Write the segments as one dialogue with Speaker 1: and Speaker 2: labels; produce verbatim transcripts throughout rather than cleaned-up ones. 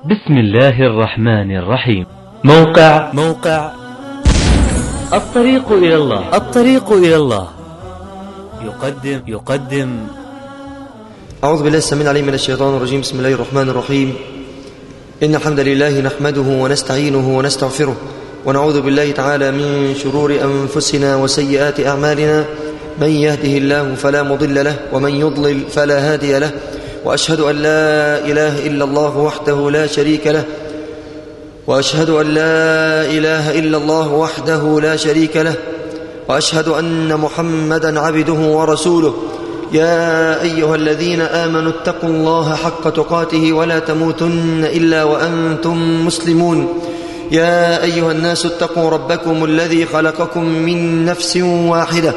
Speaker 1: بسم الله الرحمن الرحيم. موقع
Speaker 2: موقع
Speaker 1: الطريق إلى الله
Speaker 2: الطريق إلى الله يقدم يقدم
Speaker 3: أعوذ بالله السميع العليم من الشيطان الرجيم. بسم الله الرحمن الرحيم. إن الحمد لله نحمده ونستعينه ونستغفره ونعوذ بالله تعالى من شرور أنفسنا وسيئات أعمالنا. من يهده الله فلا مضل له ومن يضلل فلا هادي له، وأشهد أن لا إله إلا الله وحده لا شريك له وأشهد أن لا إله إلا الله وحده لا شريك له وأشهد أن محمدا عبده ورسوله. يا أيها الذين آمنوا اتقوا الله حق تقاته ولا تموتن إلا وأنتم مسلمون. يا أيها الناس اتقوا ربكم الذي خلقكم من نفس واحدة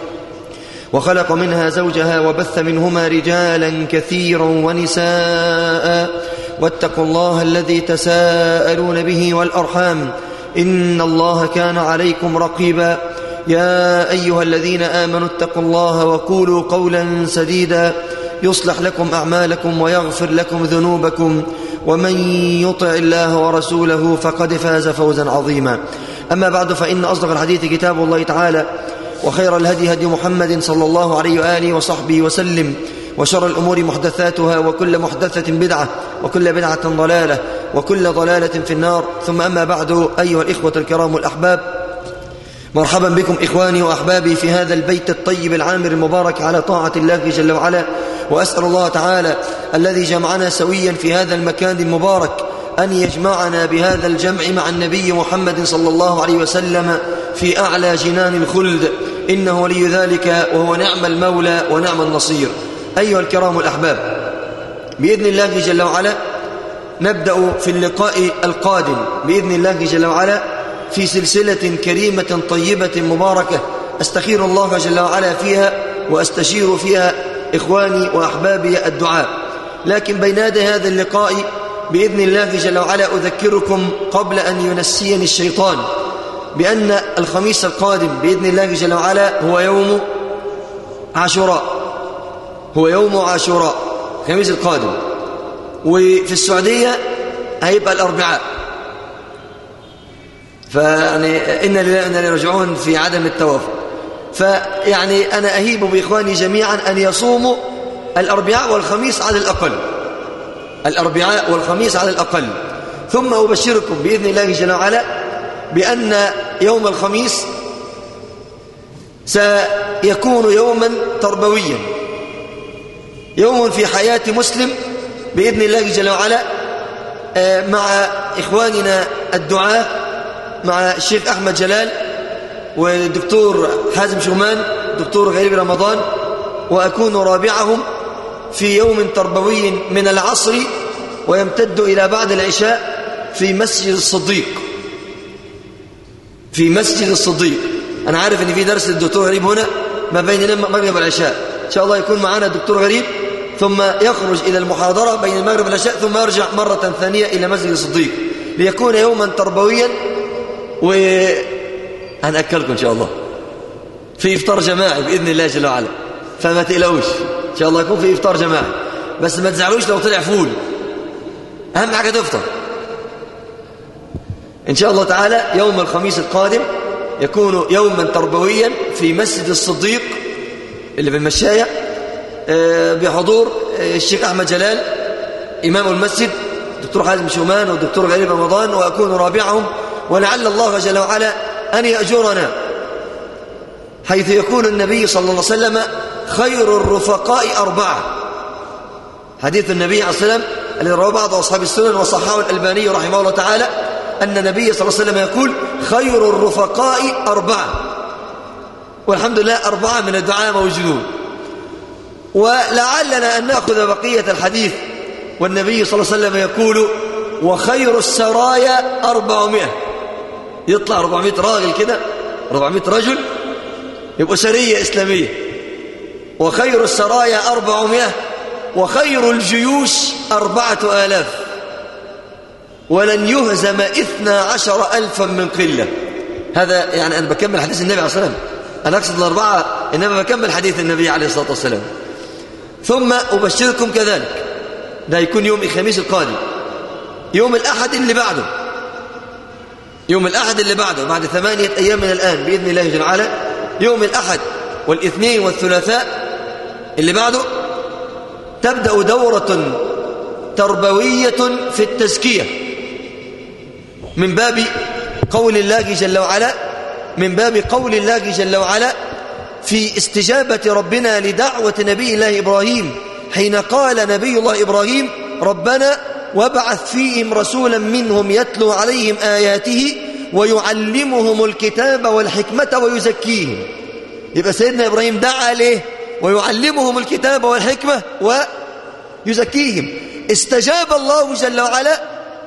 Speaker 3: وخلق منها زوجها وبث منهما رجالا كثيرا ونساء، واتقوا الله الذي تساءلون به والأرحام إن الله كان عليكم رقيبا. يا أيها الذين آمنوا اتقوا الله وقولوا قولا سديدا يصلح لكم أعمالكم ويغفر لكم ذنوبكم، ومن يطع الله ورسوله فقد فاز فوزا عظيما. أما بعد، فإن أصدق الحديث كتاب الله تعالى، وخير الهدي هدي محمد صلى الله عليه وآله وصحبه وسلم، وشر الأمور محدثاتها، وكل محدثة بدعة، وكل بدعة ضلالة، وكل ضلالة في النار. ثم أما بعد، أيها الإخوة الكرام الأحباب، مرحبا بكم إخواني وأحبابي في هذا البيت الطيب العامر المبارك على طاعة الله جل وعلا. وأسأل الله تعالى الذي جمعنا سويا في هذا المكان المبارك أن يجمعنا بهذا الجمع مع النبي محمد صلى الله عليه وسلم في أعلى جنان الخلد، إنه ولي ذلك وهو نعم المولى ونعم النصير. أيها الكرام الأحباب، بإذن الله جل وعلا نبدأ في اللقاء القادم بإذن الله جل وعلا في سلسلة كريمة طيبة مباركة أستخير الله جل وعلا فيها وأستشير فيها إخواني وأحبابي الدعاء. لكن بين يدي هذا اللقاء بإذن الله جل وعلا أذكركم قبل أن ينسيني الشيطان بأن الخميس القادم بإذن الله جل وعلا هو يوم عاشوراء، هو يوم عاشوراء الخميس القادم، وفي السعودية هيبقى الأربعاء. فيعني إن لله وإنا إليه راجعون في عدم التوافق. فيعني أنا أهيب بإخواني جميعا أن يصوموا الأربعاء والخميس على الأقل، الأربعاء والخميس على الأقل. ثم أبشركم بإذن الله جل وعلا بأن يوم الخميس سيكون يوما تربويا، يوم في حياة مسلم بإذن الله جل وعلا، مع إخواننا الدعاة، مع الشيخ أحمد جلال والدكتور حازم شومان دكتور غريب رمضان، وأكون رابعهم في يوم تربوي من العصر ويمتد إلى بعد العشاء في مسجد الصديق، في مسجد الصديق. أنا عارف أن في درس الدكتور غريب هنا ما بين المغرب والعشاء، إن شاء الله يكون معنا الدكتور غريب، ثم يخرج إلى المحاضرة بين المغرب والعشاء، ثم يرجع مرة ثانية إلى مسجد الصديق ليكون يوما تربويا. وهنأكلكم إن شاء الله في إفطار جماعي بإذن الله جل وعلا، فما تقلقوش إن شاء الله يكون في إفطار جماعي، بس ما تزعلوش لو طلع فول، أهم حاجة تفطر إن شاء الله تعالى. يوم الخميس القادم يكون يوما تربويا في مسجد الصديق اللي في المشاية، بحضور الشيخ أحمد جلال إمام المسجد، دكتور حازم شومان والدكتور غريب رمضان، وأكون رابعهم. ولعل الله جل وعلا أن يأجرنا، حيث يكون النبي صلى الله عليه وسلم خير الرفقاء أربعة. حديث النبي عليه الصلاة والسلام الذي رواه بعض أصحاب السنن وصححه الألباني رحمه الله تعالى أن النبي صلى الله عليه وسلم يقول خير الرفقاء أربعة، والحمد لله أربعة من الدعاء موجودون. ولعلنا أن نأخذ بقية الحديث، والنبي صلى الله عليه وسلم يقول وخير السرايا أربعمائة، يطلع أربعمائة راجل كده، أربعمائة رجل يبقوا سرية إسلامية. وخير السرايا أربعمائة، وخير الجيوش أربعة آلاف، ولن يهزم إثنى عشر ألفا من قلة. هذا يعني أنا بكمل حديث النبي عليه الصلاة والسلام، أنا أقصد الأربعة إنما بكمل حديث النبي عليه الصلاة والسلام. ثم أبشركم كذلك، ده يكون يوم الخميس القادم، يوم الأحد اللي بعده يوم الأحد اللي بعده بعد ثمانية أيام من الآن بإذن الله جل وعلا، يوم الأحد والاثنين والثلاثاء اللي بعده تبدأ دورة تربوية في التزكية من باب قول الله جل وعلا من باب قول الله جل وعلا في استجابة ربنا لدعوة نبي الله إبراهيم حين قال نبي الله إبراهيم ربنا وابعث فيهم رسولا منهم يتلو عليهم آياته ويعلمهم الكتاب والحكمة ويزكيهم. يبقى سيدنا إبراهيم دعا ليه؟ ويعلمهم الكتاب والحكمة ويزكيهم. استجاب الله جل وعلا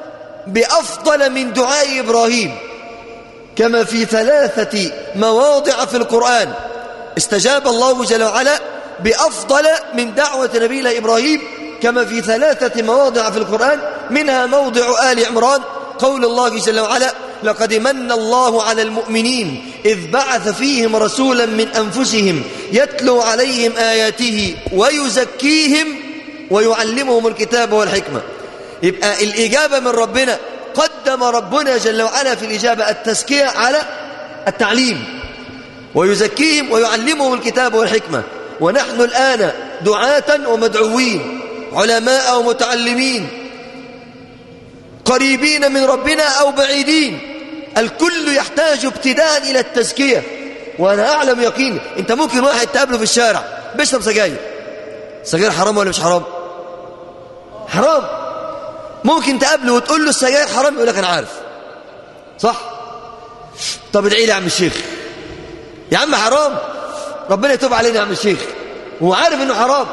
Speaker 3: بأفضل من دعاء إبراهيم كما في ثلاثة مواضع في القرآن. استجاب الله جل وعلا بأفضل من دعوة نبي الله إبراهيم كما في ثلاثة مواضع في القرآن، منها موضع آل عمران قول الله جل وعلا لقد من الله على المؤمنين إذ بعث فيهم رسولا من أنفسهم يتلو عليهم آياته ويزكيهم ويعلمهم الكتاب والحكمة. يبقى الإجابة من ربنا، قدم ربنا جل وعلا في الإجابة التزكية على التعليم، ويزكيهم ويعلمهم الكتاب والحكمة. ونحن الآن دعاة ومدعوين، علماء ومتعلمين، قريبين من ربنا أو بعيدين، الكل يحتاج ابتداء إلى التزكية. وأنا أعلم يقين أنت ممكن واحد تقابله في الشارع بيشرب سجاير، سجاير حرام ولا مش حرام؟ حرام. ممكن تقابله وتقول له السجاير حرام يقول لك أنا عارف، صح؟ طب ادعي لي يا عم الشيخ. يا عم حرام، ربنا يتوب علينا يا عم الشيخ، هو عارف انه حرام.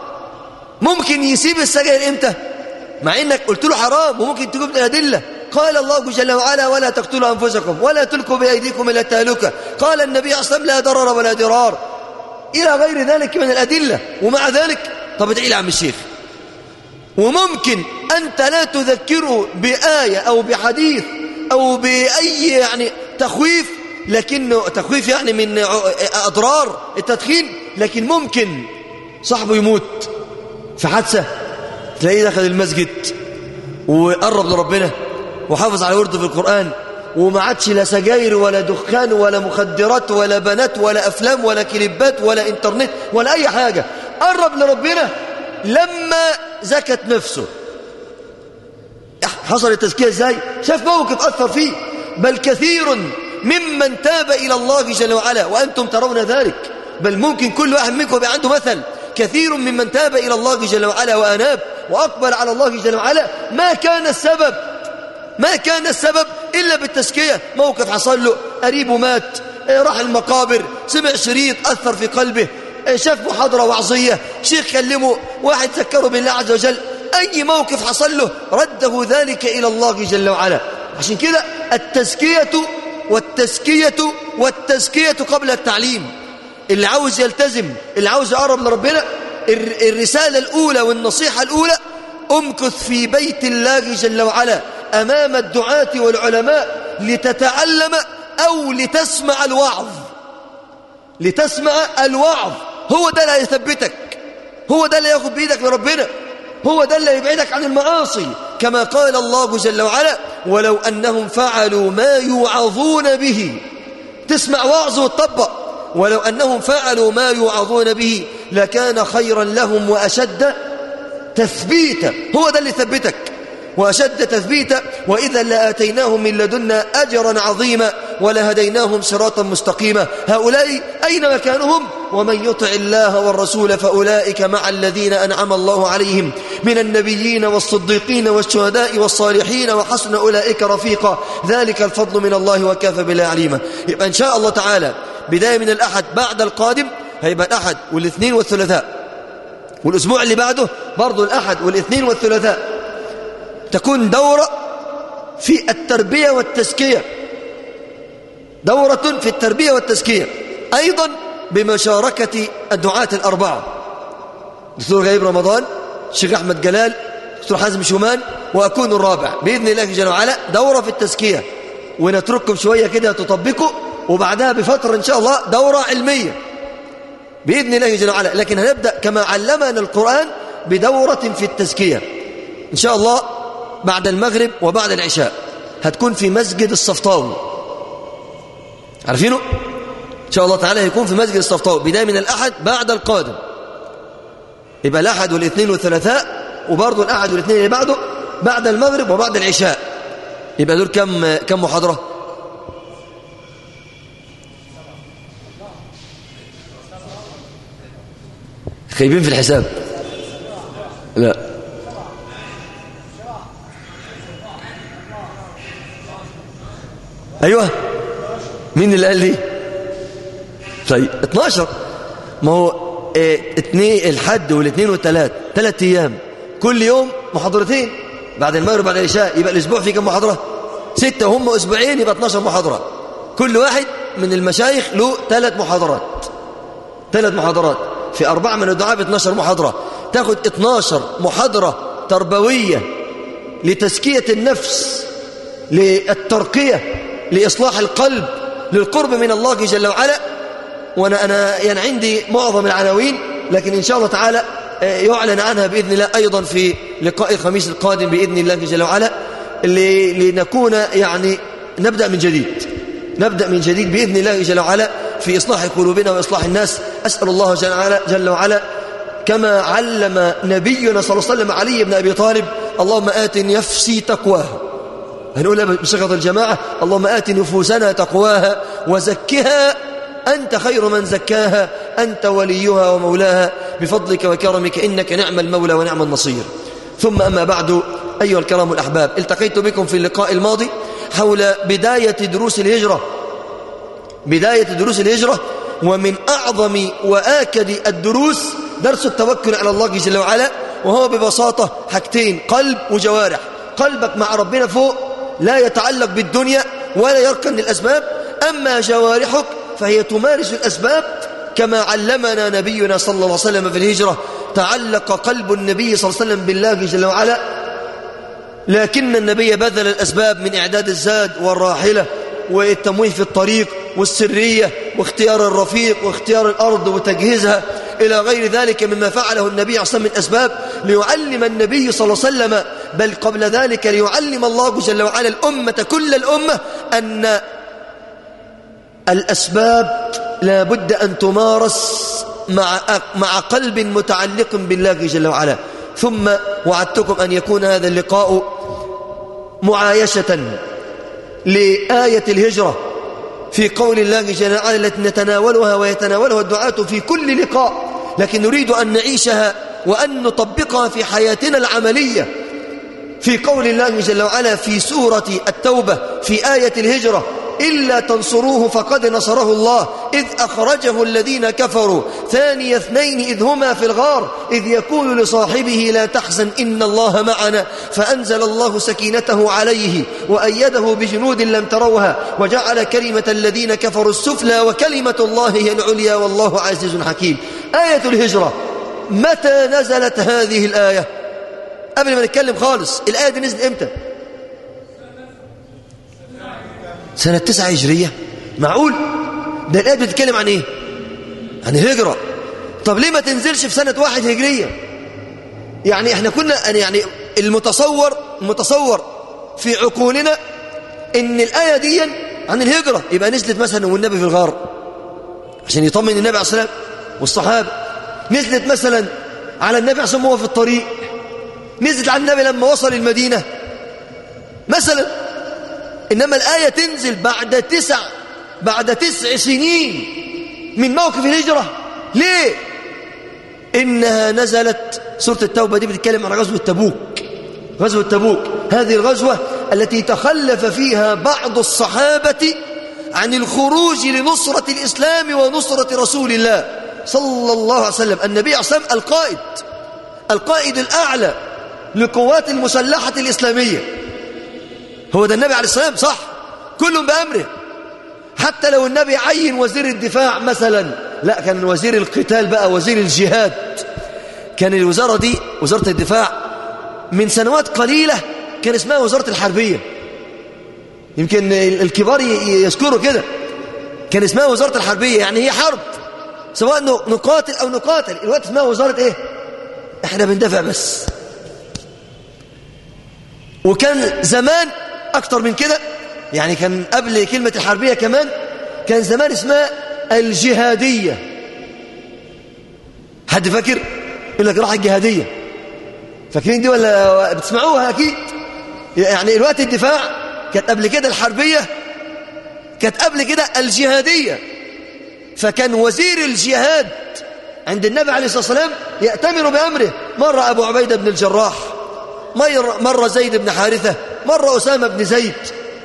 Speaker 3: ممكن يسيب السجاير امتى؟ مع انك قلت له حرام، وممكن تجيب الادله. قال الله جل وعلا ولا تقتلوا انفسكم ولا تلقوا بايديكم الى التهلكه. قال النبي صلى الله عليه وسلم لا ضرر ولا ضرار، الى غير ذلك من الادله. ومع ذلك طب ادعي لي يا عم الشيخ. وممكن انت لا تذكره بايه او بحديث او باي يعني تخويف، لكنه تخويف يعني من أضرار التدخين، لكن ممكن صاحبه يموت في حادثة، تلاقيه دخل المسجد وقرب لربنا وحافظ على ورده في القرآن، وما عادش لا سجاير ولا دخان ولا مخدرات ولا بنات ولا أفلام ولا كليبات ولا إنترنت ولا أي حاجة. قرب لربنا لما زكت نفسه. حصل التزكية ازاي؟ شاف موقف أثر فيه. بل كثير ممن تاب إلى الله جل وعلا وأنتم ترون ذلك، بل ممكن كل واحد منكم يبقى عنده مثل. كثير ممن تاب إلى الله جل وعلا وأناب وأقبل على الله جل وعلا ما كان السبب ما كان السبب إلا بالتزكية. موقف حصل له، قريبه مات، راح المقابر، سمع شريط أثر في قلبه، شاف محاضرة وعظية، شيخ كلمه، واحد ذكره بالله عز وجل، أي موقف حصل له رده ذلك إلى الله جل وعلا. عشان كده التزكية والتزكية والتزكية قبل التعليم. اللي عاوز يلتزم، اللي عاوز يقرب لربنا، الرسالة الأولى والنصيحة الأولى امكث في بيت الله جل وعلا أمام الدعاة والعلماء لتتعلم أو لتسمع الوعظ. لتسمع الوعظ، هو ده اللي هيثبتك، هو ده اللي ياخد بإيدك لربنا، هو ده اللي يبعدك عن المعاصي. كما قال الله جل وعلا ولو أنهم فعلوا ما يوعظون به. تسمع وعظ وتطبق. ولو أنهم فعلوا ما يوعظون به لكان خيرا لهم وأشد تثبيتا. هو ده اللي ثبتك وأشد تثبيتا. وإذا لآتيناهم من لدنا أجرا عظيما ولهديناهم صراطا مستقيما. هؤلاء أين مكانهم؟ ومن يطع الله والرسول فأولئك مع الذين أنعم الله عليهم من النبيين والصديقين والشهداء والصالحين وحسن أولئك رفيقا. ذلك الفضل من الله وكفى بالله عليما. يبقى إن شاء الله تعالى بداية من الأحد بعد القادم هيبقى الأحد والاثنين والثلاثاء، والأسبوع اللي بعده برضو الأحد والاثنين والثلاثاء تكون دورة في التربية والتزكية، دورة في التربية والتزكية أيضا بمشاركة الدعاة الأربعة، دكتور غيب رمضان، الشيخ أحمد جلال، دكتور حازم شومان، وأكون الرابع بإذن الله جل وعلا. دورة في التزكية، ونترككم شوية كده تطبقوا، وبعدها بفترة إن شاء الله دورة علمية بإذن الله جل وعلا. لكن هنبدأ كما علمنا القرآن بدورة في التزكية إن شاء الله. بعد المغرب وبعد العشاء، هتكون في مسجد الصفطاوي، عارفينه؟ إن شاء الله تعالى هيكون في مسجد الصفطاوي بداية من الأحد بعد القادم، يبقى الأحد والاثنين والثلاثاء، وبرضه الأحد والاثنين اللي بعده بعد المغرب وبعد العشاء، يبقى دول كم كم محاضرة؟ خايبين في الحساب؟ لا أيوة، مين اللي قال لي؟ طيب اتناشر. ما هو اه اتنين الحد والاثنين والثلاث ثلاث أيام، كل يوم محاضرتين بعد المغرب بعد العشاء، يبقى الأسبوع فيه كم محاضرة؟ ستة، وهم أسبوعين يبقى اتناشر محاضرة. كل واحد من المشايخ له ثلاث محاضرات، ثلاث محاضرات في أربعة من الدعاء باثناشر محاضرة، تاخد اتناشر محاضرة تربوية لتزكية النفس، للترقية، لإصلاح القلب، للقرب من الله جل وعلا. وأنا أنا يعني عندي معظم العناوين، لكن إن شاء الله تعالى يعلن عنها بإذن الله أيضا في لقاء الخميس القادم بإذن الله جل وعلا، لنكون يعني نبدأ من جديد، نبدأ من جديد بإذن الله جل وعلا في إصلاح قلوبنا وإصلاح الناس. أسأل الله جل وعلا, جل وعلا كما علم نبينا صلى الله عليه وسلم علي بن أبي طالب: اللهم آت نفسي تقواها. هنقولها بصيغة الجماعة: اللهم آت نفوسنا تقواها وزكها أنت خير من زكاها، أنت وليها ومولاها بفضلك وكرمك، إنك نعم المولى ونعم النصير. ثم أما بعد، أيها الكرام الأحباب، التقيت بكم في اللقاء الماضي حول بداية دروس الهجرة، بداية دروس الهجرة ومن أعظم وآكد الدروس درس التوكل على الله جل وعلا، وهو ببساطة حاجتين: قلب وجوارح. قلبك مع ربنا فوق لا يتعلق بالدنيا ولا يركن للأسباب، أما جوارحك فهي تمارس الأسباب كما علمنا نبينا صلى الله عليه وسلم في الهجرة. تعلق قلب النبي صلى الله عليه وسلم بالله جل وعلا، لكن النبي بذل الأسباب من إعداد الزاد والراحلة والتمويه في الطريق والسرية واختيار الرفيق واختيار الأرض وتجهيزها إلى غير ذلك مما فعله النبي صلى الله عليه وسلم من أسباب، ليعلم النبي صلى الله عليه وسلم، بل قبل ذلك ليعلم الله جل وعلا الأمة كل الأمة أن الأسباب لا بد أن تمارس مع مع قلب متعلق بالله جل وعلا. ثم وعدتكم أن يكون هذا اللقاء معايشة لآية الهجرة في قول الله جل وعلا التي نتناولها ويتناولها الدعاة في كل لقاء، لكن نريد أن نعيشها وأن نطبقها في حياتنا العملية. في قول الله جل وعلا في سورة التوبة في آية الهجرة: إلا تنصروه فقد نصره الله إذ أخرجه الذين كفروا ثاني اثنين إذ هما في الغار إذ يقول لصاحبه لا تحزن إن الله معنا فأنزل الله سكينته عليه وأيده بجنود لم تروها وجعل كلمة الذين كفروا السفلى وكلمة الله هي العليا والله عزيز حكيم. آية الهجرة، متى نزلت هذه الآية؟ قبل ما نتكلم خالص، الآية دي نزلت إمتى؟ سنة تسعة هجرية؟ معقول؟ ده الآية بتتكلم عن إيه؟ عن الهجرة. طب ليه ما تنزلش في سنة واحد هجرية؟ يعني إحنا كنا يعني المتصور المتصور في عقولنا إن الآية دي عن الهجرة، يبقى نزلت مثلا والنبي في الغار عشان يطمن النبي عليه الصلاة والسلام والصحابة، نزلت مثلا على النبي عليه الصلاة والسلام وهو في الطريق، نزلت على النبي لما وصل المدينة مثلا. إنما الآية تنزل بعد تسع بعد تسع سنين من موقف الهجرة. ليه؟ إنها نزلت سورة التوبة دي بتتكلم عن غزوة تبوك. غزوة تبوك هذه الغزوة التي تخلف فيها بعض الصحابة عن الخروج لنصرة الإسلام ونصرة رسول الله صلى الله عليه وسلم. النبي عليه الصلاة والسلام القائد القائد الأعلى للقوات المسلحة الإسلامية، هو ده النبي عليه السلام، صح؟ كلهم بأمره. حتى لو النبي عين وزير الدفاع مثلا، لا، كان وزير القتال بقى، وزير الجهاد. كان الوزارة دي وزارة الدفاع من سنوات قليلة كان اسمها وزارة الحربية، يمكن الكبار يذكروا كده، كان اسمها وزارة الحربية، يعني هي حرب، سواء نقاتل أو نقاتل. الوقت اسمها وزارة إيه؟ احنا بندافع بس. وكان زمان أكتر من كده، يعني كان قبل كلمة الحربية كمان كان زمان اسمها الجهادية. حد فاكر؟ يقول لك راح الجهادية، فاكرين دي ولا بتسمعوها؟ أكيد. يعني الوقت الدفاع كانت قبل كده الحربية، كانت قبل كده الجهادية. فكان وزير الجهاد عند النبي عليه الصلاة والسلام يأتمر بأمره، مرة أبو عبيدة بن الجراح، مرة زيد بن حارثة، مرة أسامة بن زيد.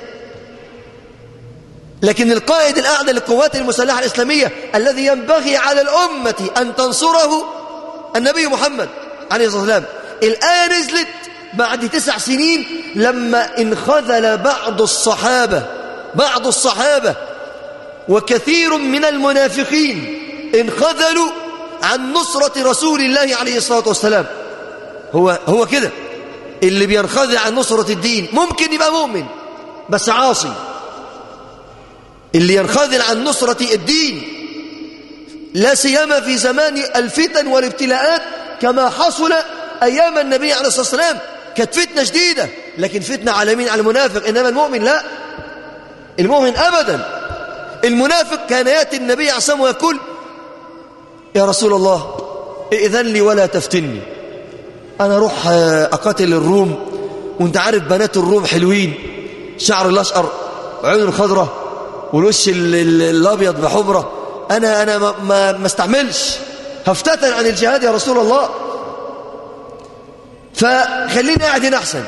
Speaker 3: لكن القائد الأعلى للقوات المسلحة الإسلامية الذي ينبغي على الأمة أن تنصره النبي محمد عليه الصلاة والسلام. الآية نزلت بعد تسع سنين لما انخذل بعض الصحابة بعض الصحابة وكثير من المنافقين انخذلوا عن نصرة رسول الله عليه الصلاة والسلام. هو هو كده، اللي بينخذل عن نصرة الدين ممكن يبقى مؤمن بس عاصي. اللي ينخذل عن نصرة الدين لا سيما في زمان الفتن والابتلاءات كما حصل أيام النبي عليه الصلاة والسلام، كانت فتنة شديدة، لكن فتنة على مين؟ على المنافق. إنما المؤمن لا، المؤمن أبدا. المنافق كان يأتي النبي عليه الصلاة والسلام ويقول: يا رسول الله ائذن لي ولا تفتني، أنا أروح أقاتل الروم، وانت عارف بنات الروم حلوين، شعر الأشقر وعيون الخضرة والوش الأبيض بحمرة، أنا أنا ما, ما, ما استعملش، هفتتن عن الجهاد يا رسول الله، فخليني قاعد هنا أحسن،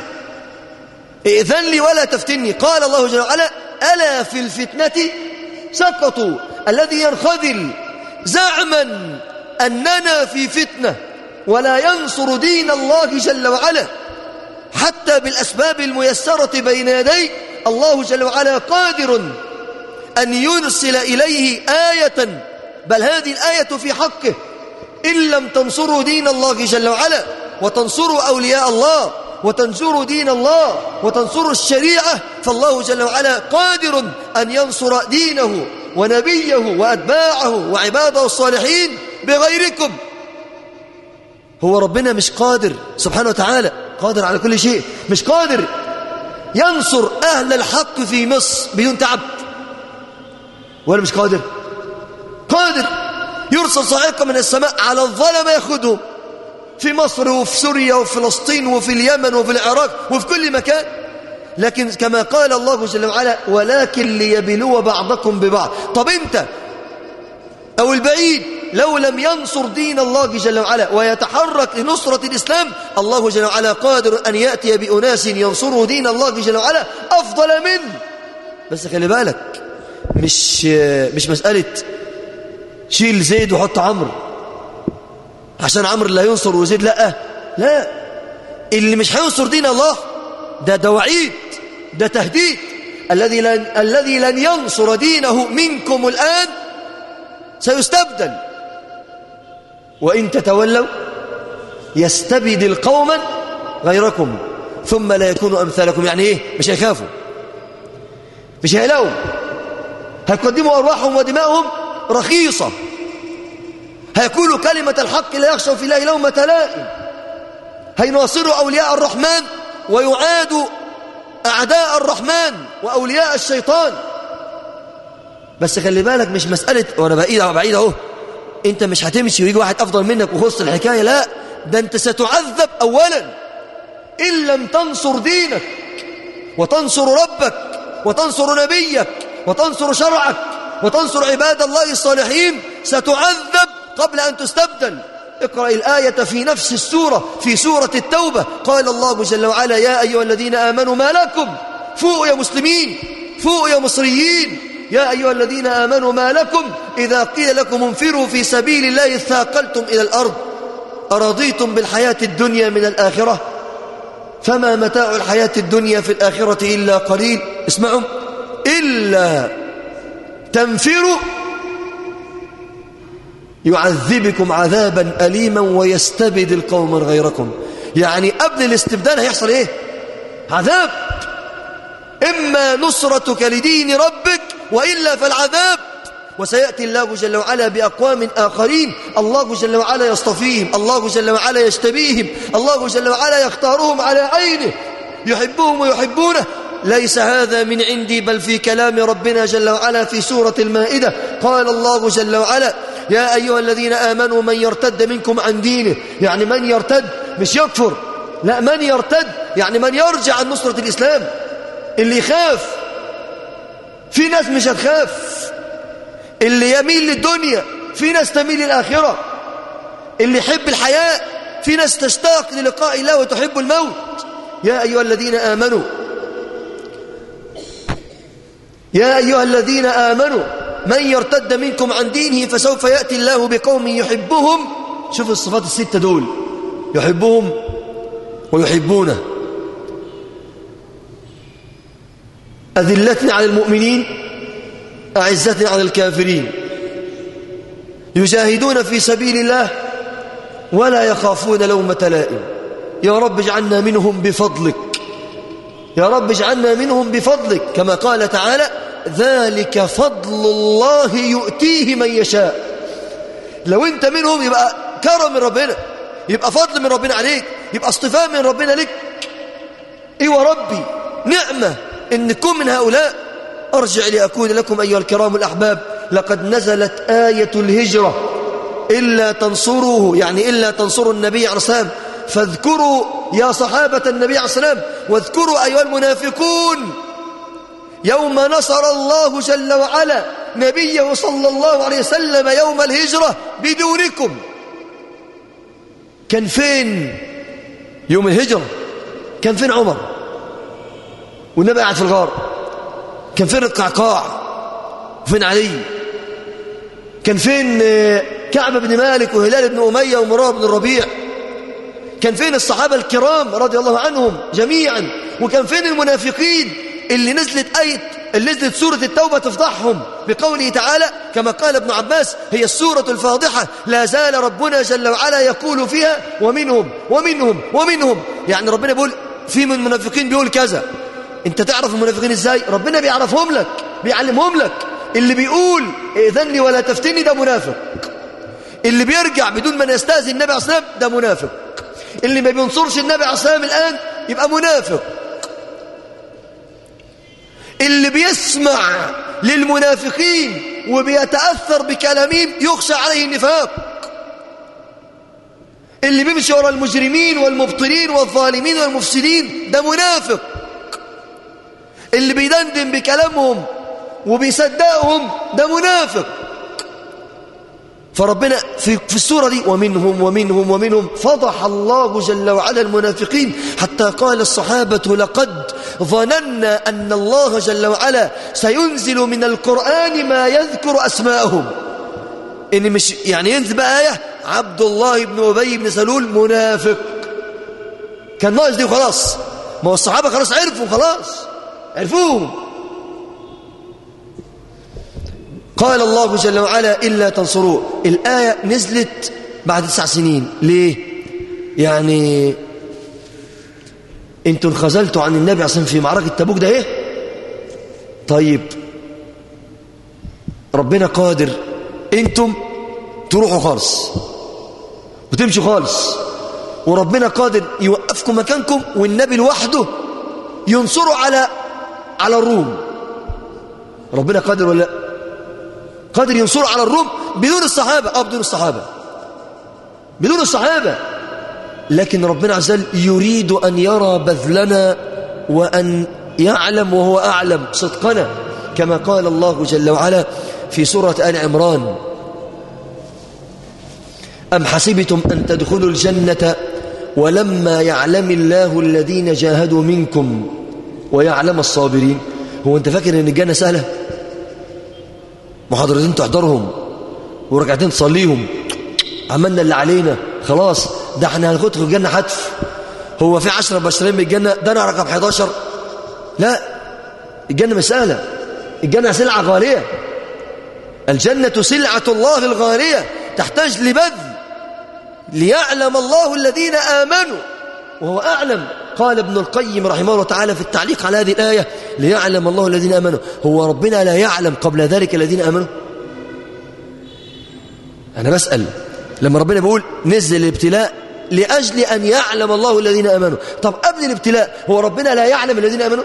Speaker 3: ائذن لي ولا تفتني. قال الله جل وعلا: ألا في الفتنة سقطوا. الذي ينخذل زعما أننا في فتنة ولا ينصر دين الله جل وعلا حتى بالأسباب الميسرة بين يديه، الله جل وعلا قادر أن يرسل إليه آية، بل هذه الآية في حقه: إن لم تنصروا دين الله جل وعلا وتنصروا أولياء الله وتنصروا دين الله وتنصروا الشريعة، فالله جل وعلا قادر أن ينصر دينه ونبيه وأتباعه وعباده الصالحين بغيركم. هو ربنا مش قادر سبحانه وتعالى، قادر على كل شيء، مش قادر ينصر أهل الحق في مصر بدون تعب؟ ولا مش قادر؟ قادر يرسل صاعقة من السماء على الظلمة يأخذهم في مصر وفي سوريا وفي فلسطين وفي اليمن وفي العراق وفي كل مكان. لكن كما قال الله جل وعلا: ولكن ليبلو بعضكم ببعض. طب انت أو البعيد لو لم ينصر دين الله جل وعلا ويتحرك لنصرة الإسلام، الله جل وعلا قادر أن يأتي بأناس ينصروا دين الله جل وعلا أفضل منه. بس خلي بالك، مش مش مسألة شيل زيد وحط عمرو عشان عمرو اللي هينصر وزيد لا لا. اللي مش هينصر دين الله ده ده وعيد، ده تهديد. الذي لن الذي لن ينصر دينه منكم الآن سيستبدل، وإن تتولوا يستبدل قوما غيركم ثم لا يكونوا أمثالكم. يعني إيه؟ مش هيخافوا، مش هيلاقوا، هيقدموا أرواحهم ودماءهم رخيصة، هيقولوا كلمة الحق لا يخشوا في الله لومة لائم، هيناصروا أولياء الرحمن ويعادوا أعداء الرحمن وأولياء الشيطان. بس خلي بالك، مش مسألة وأنا بعيد بعيد أهو أنت مش هتمشي ويجي واحد أفضل منك وخص الحكاية، لا، ده أنت ستعذب أولا إن لم تنصر دينك وتنصر ربك وتنصر نبيك وتنصر شرعك وتنصر عباد الله الصالحين، ستعذب قبل أن تستبدل. اقرأ الآية في نفس السورة، في سورة التوبة، قال الله جل وعلا: يا أيها الذين آمنوا ما لكم، فوقوا يا مسلمين، فوقوا يا مصريين، يا أيها الذين آمنوا ما لكم إذا قيل لكم انفروا في سبيل الله اثاقلتم إلى الأرض أرضيتم بالحياة الدنيا من الآخرة فما متاع الحياة الدنيا في الآخرة إلا قليل. اسمعوا: إلا تنفروا يعذبكم عذابا أليما ويستبدل قوما غيركم. يعني قبل الاستبدال هيحصل ايه؟ عذاب، إما نصرتك لدين ربك وإلا فالعذاب. وسيأتي الله جل وعلا بأقوام آخرين الله جل وعلا يصطفيهم، الله جل وعلا يجتبيهم، الله جل وعلا يختارهم على عينه يحبهم ويحبونه. ليس هذا من عندي بل في كلام ربنا جل وعلا في سورة المائدة. قال الله جل وعلا يا أيها الذين آمنوا من يرتد منكم عن دينه، يعني من يرتد مش يكفر، لا، من يرتد يعني من يرجع عن نصرة الإسلام. اللي يخاف، في ناس مش هتخاف. اللي يميل للدنيا، في ناس تميل للآخرة. اللي يحب الحياة، في ناس تشتاق للقاء الله وتحب الموت. يا أيها الذين آمنوا يا أيها الذين آمنوا من يرتد منكم عن دينه فسوف يأتي الله بقوم يحبهم. شوف الصفات الستة دول، يحبهم ويحبونه. أذلة على المؤمنين أعزة على الكافرين، يجاهدون في سبيل الله ولا يخافون لومة لائم. يا رب اجعلنا منهم بفضلك، يا رب اجعلنا منهم بفضلك، كما قال تعالى ذلك فضل الله يؤتيه من يشاء. لو انت منهم يبقى كرم من ربنا، يبقى فضل من ربنا عليك، يبقى اصطفاء من ربنا لك. ايوه ربي، نعمة ان تكون من هؤلاء. ارجع لأكون لكم أيها الكرام الأحباب لقد نزلت آية الهجرة إلا تنصروه، يعني إلا تنصروا النبي عليه الصلاة والسلام فاذكروا يا صحابة النبي عليه الصلاة والسلام، واذكروا أيها المنافقون يوم نصر الله جل وعلا نبيه صلى الله عليه وسلم يوم الهجرة بدونكم. كان فين يوم الهجرة؟ كان فين عمر والنبي قاعد في الغار؟ كان فين القعقاع وفين علي؟ كان فين كعب بن مالك وهلال بن أمية ومراه بن الربيع؟ كان فين الصحابة الكرام رضي الله عنهم جميعا؟ وكان فين المنافقين اللي نزلت آية اللي نزلت سورة التوبة تفضحهم بقوله تعالى كما قال ابن عباس هي السورة الفاضحة لا زال ربنا جل وعلا يقول فيها ومنهم ومنهم ومنهم. يعني ربنا بيقول في من المنافقين بيقول كذا. انت تعرف المنافقين ازاي؟ ربنا بيعرفهم لك، بيعلمهم لك. اللي بيقول ائذني ولا تفتني ده منافق. اللي بيرجع بدون ما يستأذن النبي عليه الصلاة والسلام ده منافق. اللي ما بينصرش النبي عليه الصلاة والسلام الآن يبقى منافق. اللي بيسمع للمنافقين وبيتأثر بكلامهم يخشى عليه النفاق. اللي بيمشي وراء المجرمين والمبطلين والظالمين والمفسدين ده منافق. اللي بيدندن بكلامهم وبيصدقهم ده منافق. فربنا في, في السورة دي ومنهم ومنهم ومنهم فضح الله جل وعلا المنافقين حتى قال الصحابة لقد ظننا أن الله جل وعلا سينزل من القرآن ما يذكر أسماءهم. إن مش يعني ينزل بقى آية عبد الله بن أبي بن سلول منافق، كان ناقص دي وخلاص. ما هو الصحابة خلاص عرفوا، خلاص عرفوهم. قال الله جل وعلا إلا تنصروه. الآية نزلت بعد تسع سنين. ليه؟ يعني انتوا انخذلتوا عن النبي عشان في معركة تبوك ده ايه؟ طيب ربنا قادر انتم تروحوا خالص وتمشوا خالص، وربنا قادر يوقفكم مكانكم والنبي لوحده ينصروا على على الروم. ربنا قادر ولا لا؟ قادر ينصر على الروم بدون الصحابة. اه بدون الصحابة بدون الصحابة لكن ربنا عز وجل يريد أن يرى بذلنا وأن يعلم وهو أعلم صدقنا كما قال الله جل وعلا في سورة آل عمران أم حسبتم أن تدخلوا الجنة ولما يعلم الله الذين جاهدوا منكم ويعلم الصابرين. هو أنت فاكر أن الجنة سهلة؟ محاضرتين تحضرهم وركعتين تصليهم عملنا اللي علينا خلاص ده احنا هندخل الجنة حتف. هو في عشرة بشرين من الجنة ده انا رقم حداشر؟ لا، الجنة مش سهلة. الجنة سلعة غالية. الجنة سلعة الله الغالية تحتاج لبذل ليعلم الله الذين آمنوا وهو أعلم. قال ابن القيم رحمه الله تعالى في التعليق على هذه الآية ليعلم الله الذين آمنوا. هو ربنا لا يعلم قبل ذلك الذين آمنوا؟ أنا بسأل. لما ربنا بيقول نزل الابتلاء لأجل أن يعلم الله الذين آمنوا. طب قبل الابتلاء هو ربنا لا يعلم الذين آمنوا؟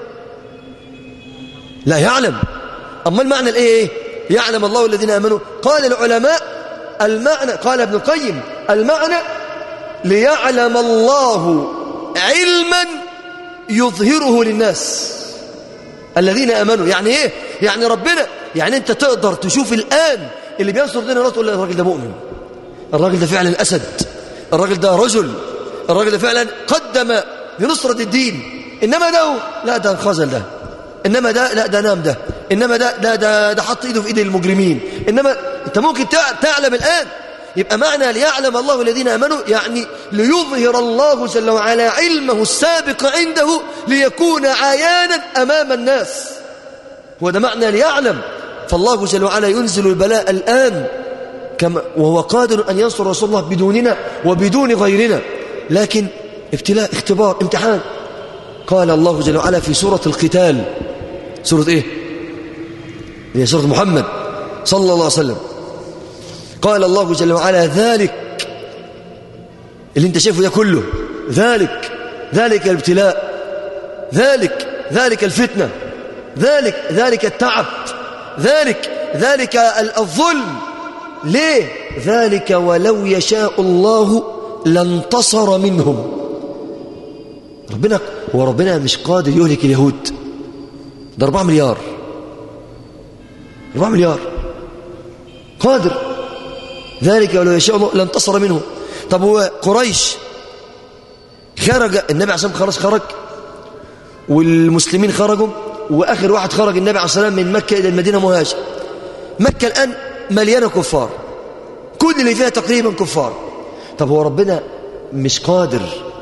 Speaker 3: لا يعلم. أما المعنى الإيه؟ يعلم الله الذين آمنوا. قال العلماء المعنى، قال ابن القيم المعنى ليعلم الله علما يظهره للناس الذين آمنوا. يعني إيه؟ يعني ربنا، يعني أنت تقدر تشوف الآن اللي بينصر دين الله تقول الراجل ده مؤمن، الراجل ده فعلا أسد، الراجل ده رجل، الراجل ده فعلا قدم لنصرة الدين. إنما ده لا، ده انخزل، ده إنما ده لا، ده نام، ده إنما ده ده ده, ده حط إيده في إيد المجرمين. إنما أنت ممكن تعلم الآن. يبقى معنى ليعلم الله الذين آمنوا يعني ليظهر الله جل وعلا علمه السابق عنده ليكون عيانا أمام الناس. هو ده معنى ليعلم. فالله جل وعلا ينزل البلاء الآن كما وهو قادر أن ينصر رسول الله بدوننا وبدون غيرنا، لكن ابتلاء، اختبار، امتحان. قال الله جل وعلا في سورة القتال، سورة ايه؟ هي سورة محمد صلى الله عليه وسلم. قال الله جل وعلا ذلك اللي انت شايفه ده كله، ذلك ذلك الابتلاء، ذلك ذلك الفتنة، ذلك ذلك التعب، ذلك ذلك الظلم. ليه؟ ذلك ولو يشاء الله لانتصر منهم. ربنا هو ربنا مش قادر يهلك اليهود؟ ده أربعة مليار، أربعة مليار قادر. ذلك ولو يشاء الله لانتصر منهم. طب هو قريش خرج النبي عليه الصلاة والسلام، خلاص خرج والمسلمين خرجوا، وآخر واحد خرج النبي عليه الصلاة والسلام من مكة إلى المدينة مهاجر. مكة الآن مليانة كفار، كل اللي فيها تقريبا كفار. طب هو ربنا مش قادر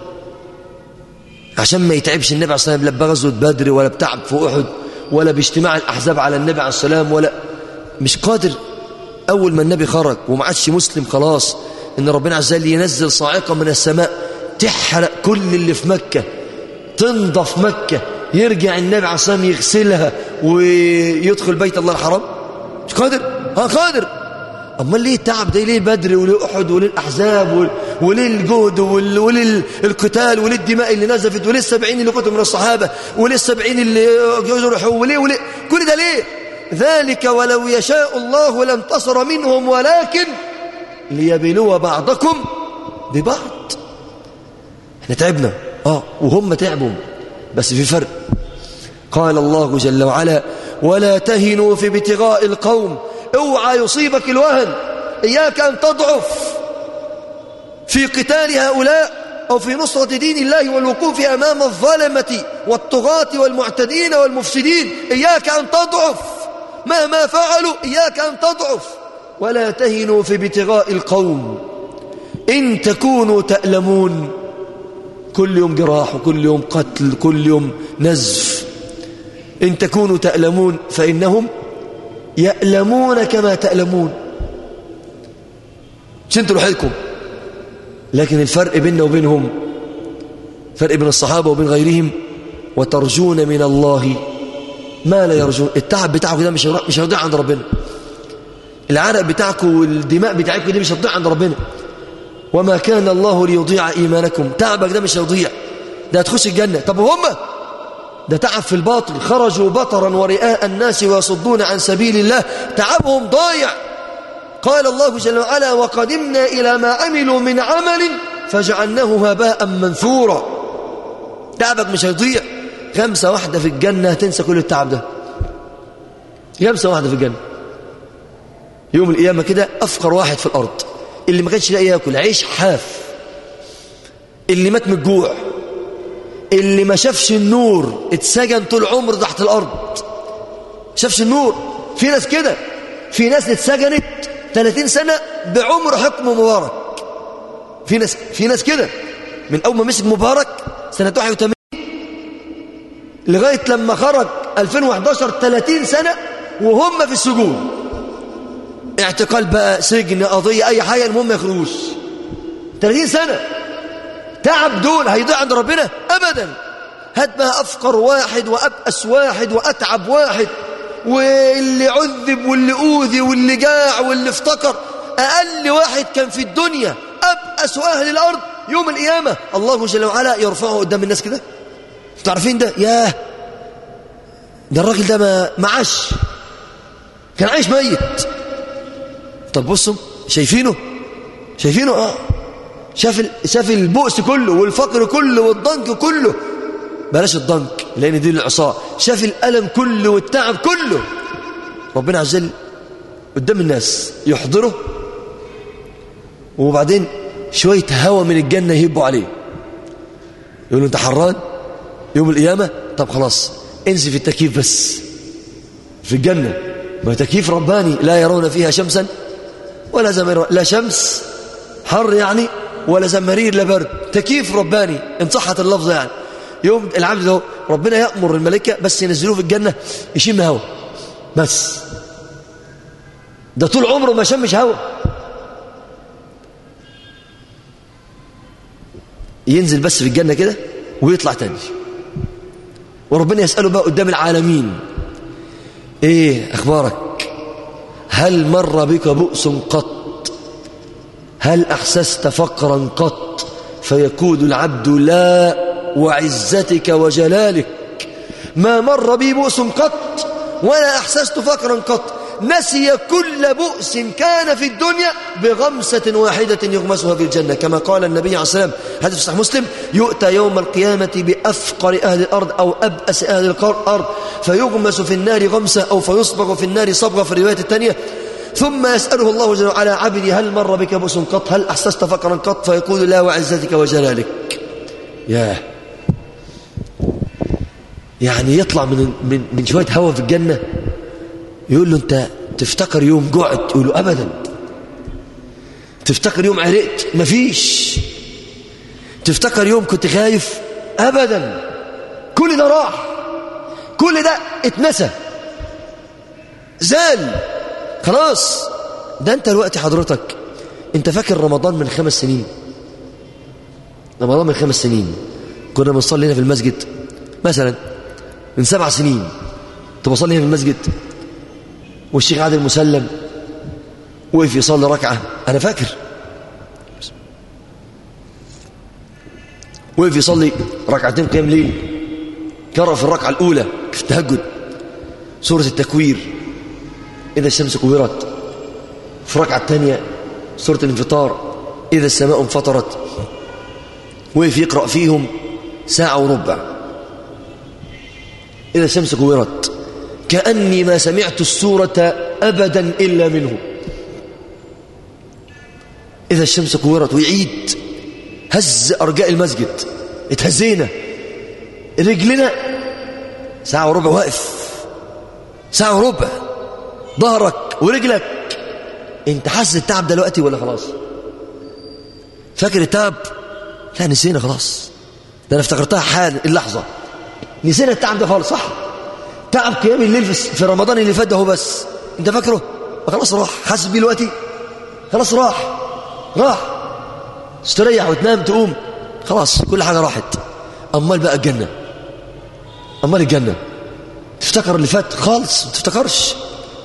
Speaker 3: عشان ما يتعبش النبي عليه الصلاة والسلام، لا بغزوة بدر ولا بتعب في أحد ولا باجتماع الأحزاب على النبي عليه الصلاة والسلام، ولا مش قادر؟ أول ما النبي خرج وما عادش مسلم خلاص، إن ربنا عز وجل ينزل صاعقة من السماء تحرق كل اللي في مكة، تنضف مكة، يرجع النبي عليه الصلاة والسلام يغسلها ويدخل بيت الله الحرام. مش قادر؟ ها قادر. أما ليه التعب ده؟ ليه بدر وليه أحد وليه الأحزاب وليه الجهد وليه القتال وليه الدماء اللي نزفت وليه السبعين اللي قتلوا من الصحابة وليه السبعين اللي جرحوا وليه وليه كل ده ليه؟ ذلك ولو يشاء الله لانتصر منهم ولكن ليبلو بعضكم ببعض. احنا تعبنا اه وهم تعبوا، بس في فرق. قال الله جل وعلا ولا تهنوا في ابتغاء القوم، اوعى يصيبك الوهن، إياك أن تضعف في قتال هؤلاء أو في نصرة دين الله والوقوف أمام الظلمة والطغاة والمعتدين والمفسدين. إياك أن تضعف مهما فعلوا، إياك أن تضعف. ولا تهنوا في ابتغاء القوم إن تكونوا تألمون. كل يوم جراح وكل يوم قتل، كل يوم نزف. إن تكونوا تألمون فإنهم يألمون كما تألمون. مش انتوا لوحدكم، لكن الفرق بيننا وبينهم فرق بين الصحابة وبين غيرهم. وترجون من الله ما لا يرجون. التعب بتاعكم ده مش مش هيضيع عند ربنا، العرق بتاعكم والدماء بتاعكم دي مش هتضيع عند ربنا. وما كان الله ليضيع إيمانكم. تعبك ده مش هيضيع، ده هتخش الجنة. طب وهم ده تعب في الباطل، خرجوا بطرا ورئاء الناس ويصدون عن سبيل الله، تعبهم ضايع. قال الله جل وعلا وقدمنا إلى ما عملوا من عمل فجعلناه هباء منثورا. تعبك مش هيضيع. خمسة واحدة في الجنة هتنسى كل التعب ده. خمسة واحدة في الجنة يوم القيامة كده. أفقر واحد في الأرض، اللي ما كانش لاقي ياكل عيش حاف، اللي مات من الجوع، اللي ما شافش النور، اتسجن طول عمره تحت الأرض، شافش النور. في ناس كده، في ناس اتسجنت ثلاثين سنة بعمر حكم مبارك. في ناس في ناس كده من أول ما مسك مبارك سنة واحد وثمانين لغاية لما خرج ألفين وأحد عشر، ثلاثين سنة وهم في السجون. اعتقال بقى، سجن، قضية، أي حاجة، المهم ما يخرجوش. ثلاثين سنة تعب دول هيضيع عند ربنا أبدا. هات بقى أفقر واحد وأبأس واحد وأتعب واحد، واللي عذب واللي أوذي واللي جاع واللي افتقر. أقل واحد كان في الدنيا أبأس أهل الأرض يوم القيامة الله جل وعلا يرفعه قدام الناس كده. تعرفين ده؟ ياه، ده الراجل ده ما معاش، كان عايش ميت. طب بصوا، شايفينه شايفينه اه شاف شاف البؤس كله والفقر كله والضنك كله، بلاش الضنك لأن دي العصا، شاف الألم كله والتعب كله. ربنا عز وجل قدام الناس يحضره، وبعدين شوية هوا من الجنة يهبوا عليه، يقولوا انت حران يوم القيامة؟ طب خلاص انزل في التكييف بس في الجنة، ما تكييف رباني لا يرون فيها شمسا ولا زمرير، لا شمس حر يعني ولا زمرير لا برد، تكييف رباني ان صحت اللفظة. يعني يوم العبد ده ربنا يأمر الملائكة بس ينزلوه في الجنة يشم هوا بس، ده طول عمره ما شمش هوا. ينزل بس في الجنة كده ويطلع تاني، وربنا يسأله بقى قدام العالمين ايه اخبارك؟ هل مر بك بؤس قط؟ هل احسست فقرا قط؟ فيقول العبد لا وعزتك وجلالك ما مر بي بؤس قط ولا احسست فقرا قط. نسي كل بؤس كان في الدنيا بغمسة واحدة يغمسها في الجنة، كما قال النبي عليه الصلاة والسلام حديث صحيح مسلم: يؤتى يوم القيامة بأفقر أهل الأرض أو أبأس أهل الأرض فيغمس في النار غمسة أو فيصبغ في النار صبغة في الرواية الثانية، ثم يسأله الله جل وعلا: عبدي هل مر بك بؤس قط؟ هل أحسست فقرا قط؟ فيقول لا وعزتك وجلالك. ياه، يعني يطلع من من من شوية هوا في الجنة يقول له انت تفتكر يوم جعت؟ يقول له ابدا. تفتكر يوم عرقت؟ مفيش. تفتكر يوم كنت خايف؟ ابدا. كل ده راح، كل ده اتنسى، زال خلاص. ده انت الوقت حضرتك انت فاكر رمضان من خمس سنين؟ رمضان من خمس سنين كنا بنصلي هنا في المسجد مثلا، من سبع سنين كنت بصلي هنا في المسجد والشيخ عادل مسلم وقف يصلي ركعة، أنا فاكر وقف يصلي ركعتين قيام ليل، قرأ في الركعة الأولى في التهجد سورة التكوير إذا الشمس كورت، في الركعة الثانية سورة الانفطار إذا السماء انفطرت، وقف يقرأ فيهم ساعة وربع. إذا الشمس كورت كأني ما سمعت السورة أبدا إلا منه. إذا الشمس كورت، ويعيد هز أرجاء المسجد، اتهزينا رجلنا ساعة وربع واقف، ساعة وربع ظهرك ورجلك. انت حاسس التعب دلوقتي ولا خلاص؟ فاكر التعب؟ لا نسينا خلاص، ده انا افتكرتها حال اللحظة، نسينا التعب ده خالص. صح، تعب قيام الليل في رمضان اللي فات ده هو بس انت فاكره؟ خلاص راح. حاسس بيه دلوقتي؟ خلاص راح راح استريح وتنام تقوم خلاص كل حاجة راحت. امال بقى الجنة، امال الجنة تفتكر اللي فات خالص؟ ما تفتكرش.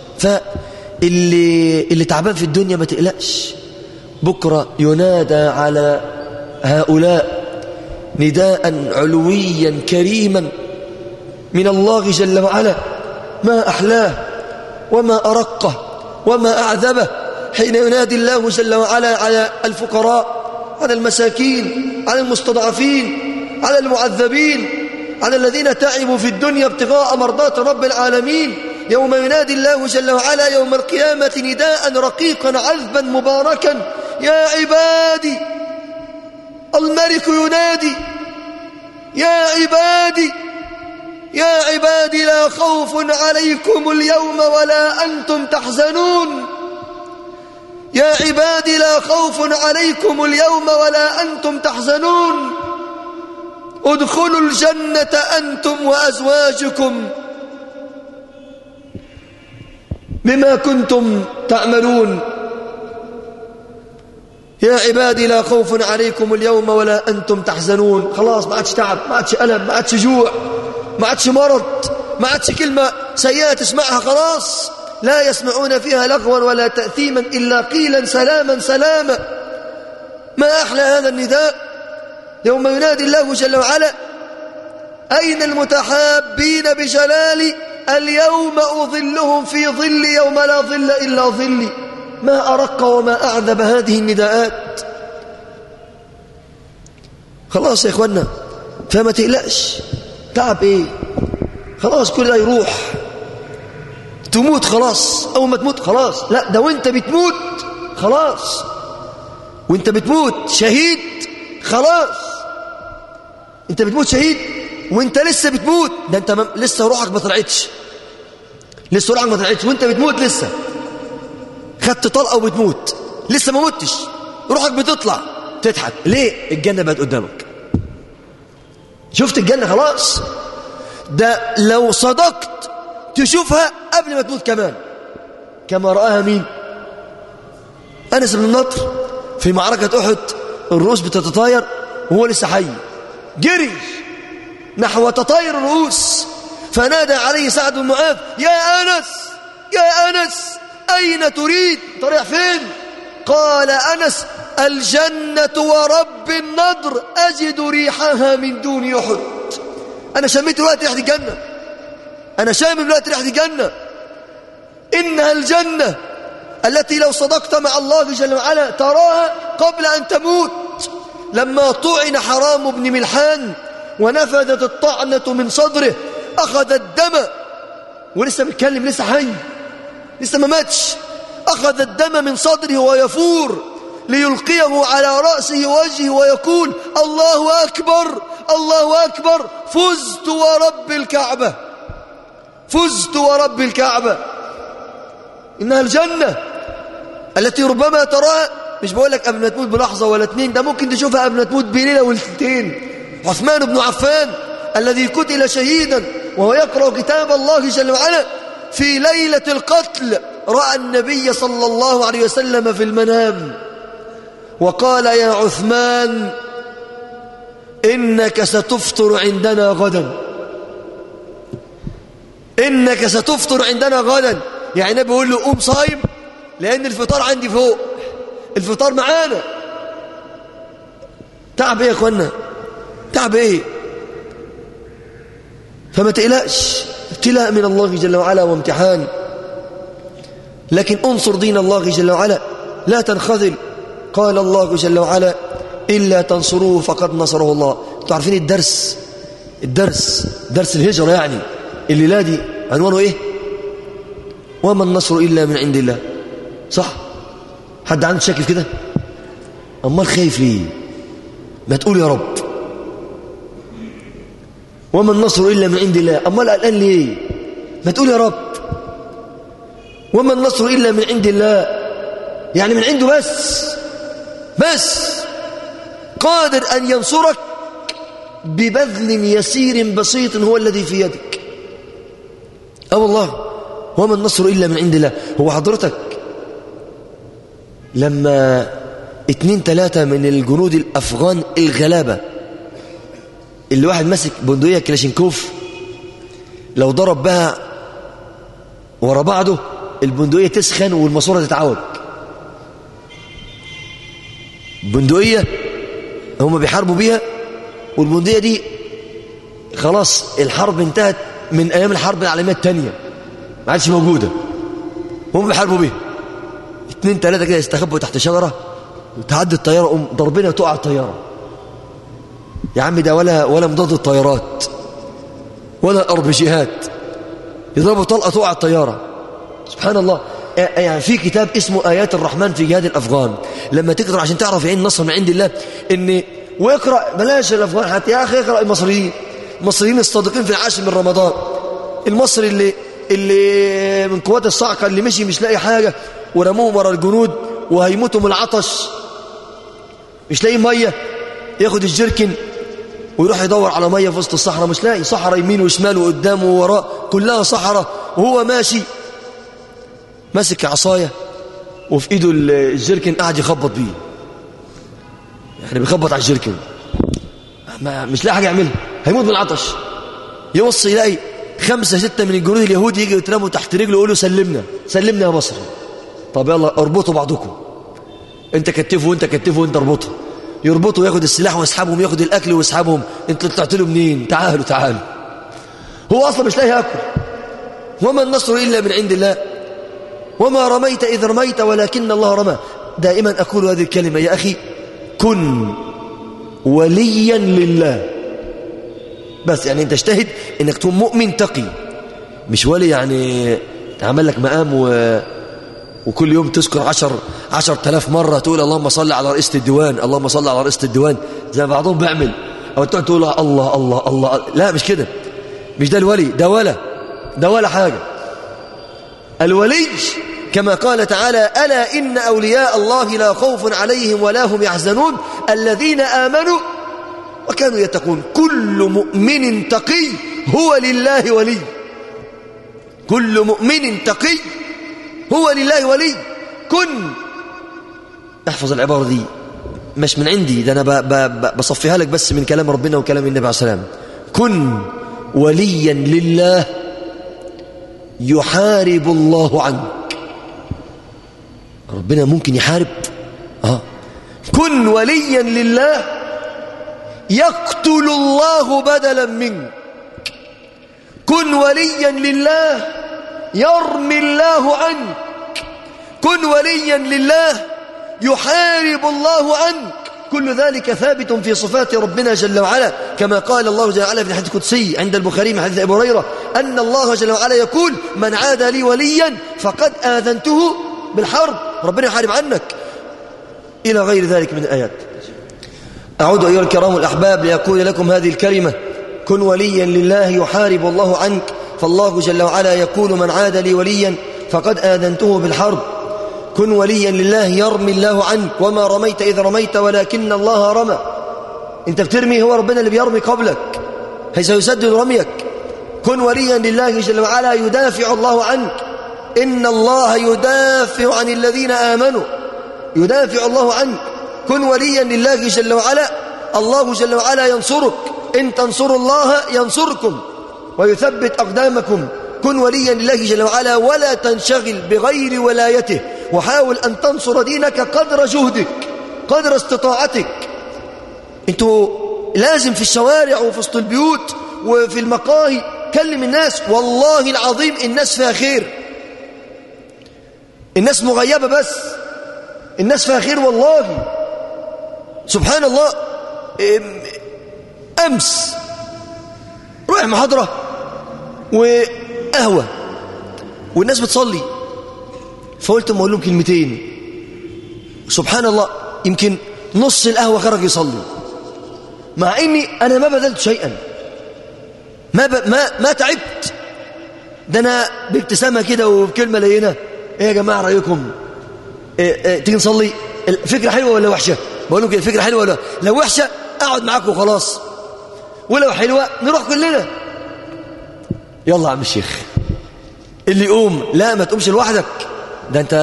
Speaker 3: فاللي اللي تعبان في الدنيا ما تقلقش، بكرة ينادى على هؤلاء نداء علويا كريما من الله جل وعلا، ما أحلاه وما أرقه وما أعذبه، حين ينادي الله جل وعلا على الفقراء، على المساكين، على المستضعفين، على المعذبين، على الذين تعبوا في الدنيا ابتغاء مرضات رب العالمين. يوم ينادي الله جل وعلا يوم القيامة نداء رقيقا عذبا مباركا: يا عبادي. الملك ينادي: يا عبادي يا عبادي لا خوف عليكم اليوم ولا أنتم تحزنون. يا عبادي لا خوف عليكم اليوم ولا أنتم تحزنون. ادخلوا الجنة أنتم وأزواجكم بما كنتم تعملون. يا عبادي لا خوف عليكم اليوم ولا أنتم تحزنون. خلاص ما عادش تعب، ما عادش ألم، ما عادش جوع، ما عادش مرض، ما عادش كلمة سيئة تسمعها. خلاص لا يسمعون فيها لغوا ولا تأثيما إلا قيلا سلاما سلاما. ما أحلى هذا النداء يوم ينادي الله جل وعلا: أين المتحابين بجلالي اليوم أظلهم في ظل يوم لا ظل إلا ظلي. ما أرق وما أعذب هذه النداءات. خلاص يا إخوانا، فما تقلقش. تعب إيه؟ خلاص كل ده يروح. تموت خلاص، أول ما تموت خلاص. لا، ده وانت بتموت خلاص، وانت بتموت شهيد خلاص. انت بتموت شهيد وانت لسه بتموت. ده انت لسه روحك ما طلعتش، لسه روحك ما طلعتش وانت بتموت. لسه خدت طلقه وبتموت، لسه ما متش، روحك بتطلع. تضحك ليه؟ الجنه بقت قدامك. شفت الجنه خلاص. ده لو صدقت تشوفها قبل ما تموت كمان، كما رآها مين؟ أنس بن النضر في معركة أحد. الرؤوس بتتطاير وهو لسه حي، جري نحو تطاير الرؤوس، فنادى عليه سعد بن معاذ: يا أنس يا أنس أين تريد؟ طريق فين؟ قال أنس: الجنة ورب النضر أجد ريحها من دون أحد. أنا شميت الوقت ريحة الجنة، أنا شامم الوقت ريحة الجنة. إنها الجنة التي لو صدقت مع الله جل وعلا تراها قبل أن تموت. لما طعن حرام بن ملحان ونفذت الطعنة من صدره أخذ الدم، ولسه بيتكلم، لسه حي، لسه ما ماتش. أخذ الدم من صدره ويفور ليلقيه على رأسه ووجهه ويقول: الله أكبر الله أكبر، فزت ورب الكعبة، فزت ورب الكعبة. إنها الجنة التي ربما تراها، مش بقول لك قبل ما تموت بلحظة ولا اتنين، ده ممكن تشوفها قبل ما تموت بليلة وليلتين. عثمان بن عفان الذي قتل شهيدا وهو يقرأ كتاب الله جل وعلا في ليلة القتل رأى النبي صلى الله عليه وسلم في المنام وقال: يا عثمان إنك ستفطر عندنا غدا، إنك ستفطر عندنا غدا. يعني النبي بيقول له: قوم صايم لأن الفطار عندي فوق، الفطار معانا. تعب إيه يا أخوانا؟ تعب إيه؟ فما تقلقش، ابتلاء من الله جل وعلا وامتحان، لكن انصر دين الله جل وعلا، لا تنخذل. قال الله جل وعلا: إلا تنصروه فقد نصره الله. انتوا عارفين الدرس، الدرس درس الهجرة يعني الليلة دي عنوانه إيه؟ وما النصر إلا من عند الله. صح؟ حد عنده شك في كده؟ أمال خايف ليه؟ ما تقول يا رب. وما النصر إلا من عند الله. أمال قلقان ليه؟ ما تقول يا رب. وما النصر إلا من عند الله، يعني من عنده بس، بس قادر أن ينصرك ببذل يسير بسيط هو الذي في يدك. أه والله، وما النصر إلا من عند الله. هو حضرتك لما اتنين تلاتة من الجنود الأفغان الغلابة اللي واحد ماسك بندقية كلاشينكوف لو ضرب بها ورا بعضه البندقية تسخن والماسورة تتعوج. بندقية هم بيحاربوا بيها، والبندقية دي خلاص الحرب انتهت من أيام الحرب العالمية الثانية، ما عادش موجودة، هم بيحاربوا بيها. اتنين تلاتة كده يستخبوا تحت شجرة وتعدي الطيارة، قوم ضربنا وتقع الطيارة. يا عم ده ولا ولا مضاد الطيارات ولا الأرض بجهات، يضربوا طلقة تقع الطيارة. سبحان الله. يعني في كتاب اسمه آيات الرحمن في جهاد الأفغان، لما تقرأ عشان تعرف عين النصر من عند الله، إن واقرأ بلاش الأفغان حتى يا أخي، اقرأ المصريين، المصريين الصادقين في العاشر من رمضان. المصري اللي اللي من قوات الصاعقة اللي مشي مش لاقي حاجة ورموهم ورا الجنود وهيموتوا من العطش، مش لاقي مية، ياخد الجركن ويروح يدور على مية في وسط الصحراء، مش لاقي، صحراء يمين وشمال وقدامه ووراه كلها صحراء، وهو ماشي ماسك عصاية وفي ايده الجركن قاعد يخبط بيه، يعني بيخبط على الجركن، ما مش لاقي حاجة يعملها، هيموت من العطش. يوص يلاقي خمسة ستة من الجنود اليهود يجي يترموا تحت رجله يقولوا: سلمنا سلمنا يا مصر. طب يلا اربطوا بعضكم، انت كتفه وانت كتفه وانت اربطه. يربطوا وياخد السلاح ويسحبهم، ياخد الأكل ويسحبهم. انتوا طلعت له منين؟ تعالوا تعالوا. هو أصلا مش لاقي ياكل. وما النصر إلا من عند الله، وما رميت إذ رميت ولكن الله رمى. دائما أقول هذه الكلمة يا أخي، كن وليا لله. بس يعني أنت اجتهد أنك تكون مؤمن تقي، مش ولي يعني تعمل لك مقام و... وكل يوم تذكر عشر عشر تلاف مرة تقول اللهم صل على رئيسة الديوان، اللهم صل على رئيسة الديوان، زي ما بعضهم بيعمل، أو تقول الله الله الله. لا مش كده، مش ده الولي، ده ولا ده ولا حاجة. الولي كما قال تعالى: ألا إن أولياء الله لا خوف عليهم ولا هم يحزنون الذين آمنوا وكانوا يتقون. كل مؤمن تقي هو لله ولي. كل مؤمن تقي هو لله ولي. كن، احفظ العبارة دي، مش من عندي ده، أنا ب ب بصفيها لك بس من كلام ربنا وكلام النبي عليه السلام. كن وليا لله يحارب الله عنك. ربنا ممكن يحارب. آه. كن وليا لله يقتل الله بدلا منك. كن وليا لله يرمي الله عنك. كن وليا لله يحارب الله عنك. كل ذلك ثابت في صفات ربنا جل وعلا، كما قال الله جل وعلا في الحديث القدسي عند البخاري من حديث أبي هريرة أن الله جل وعلا يقول: من عاد لي وليا فقد آذنته بالحرب. ربنا يحارب عنك، إلى غير ذلك من الآيات. أعود أيها الكرام الأحباب لأقول لكم هذه الكلمة: كن وليا لله يحارب الله عنك. فالله جل وعلا يقول: من عاد لي وليا فقد آذنته بالحرب. كن وليا لله يرمي الله عنك. وما رميت إذ رميت ولكن الله رمى. انت بترمي، هو ربنا اللي بيرمي قبلك، سيسدد رميك. كن وليا لله جل وعلا يدافع الله عنك. إن الله يدافع عن الذين آمنوا، يدافع الله عنك. كن وليا لله جل وعلا، الله جل وعلا ينصرك. إن تنصروا الله ينصركم ويثبت أقدامكم. كن وليا لله جل وعلا ولا تنشغل بغير ولايته، وحاول أن تنصر دينك قدر جهدك، قدر استطاعتك. انتوا لازم في الشوارع وفي وسط البيوت وفي المقاهي كلم الناس. والله العظيم الناس فيها خير، الناس مغيبة بس، الناس فيها خير والله. سبحان الله. أمس روح محاضرة وقهوة والناس بتصلي، فقلت ما أقول لهم كلمتين. سبحان الله، يمكن نص القهوة خرج يصلي، مع إني أنا ما بذلت شيئا، ما, ب... ما... ما تعبت. ده أنا بابتسامة كده وبكلمة لينة: إيه يا جماعة رأيكم؟ إيه إيه تيجي نصلي؟ الفكرة حلوة ولا وحشة؟ بقول لهم كده: الفكرة حلوة ولا لو وحشة أقعد معاكم وخلاص، ولو حلوة نروح كلنا. يلا يا عم الشيخ، اللي يقوم. لا ما تقومش لوحدك، ده انت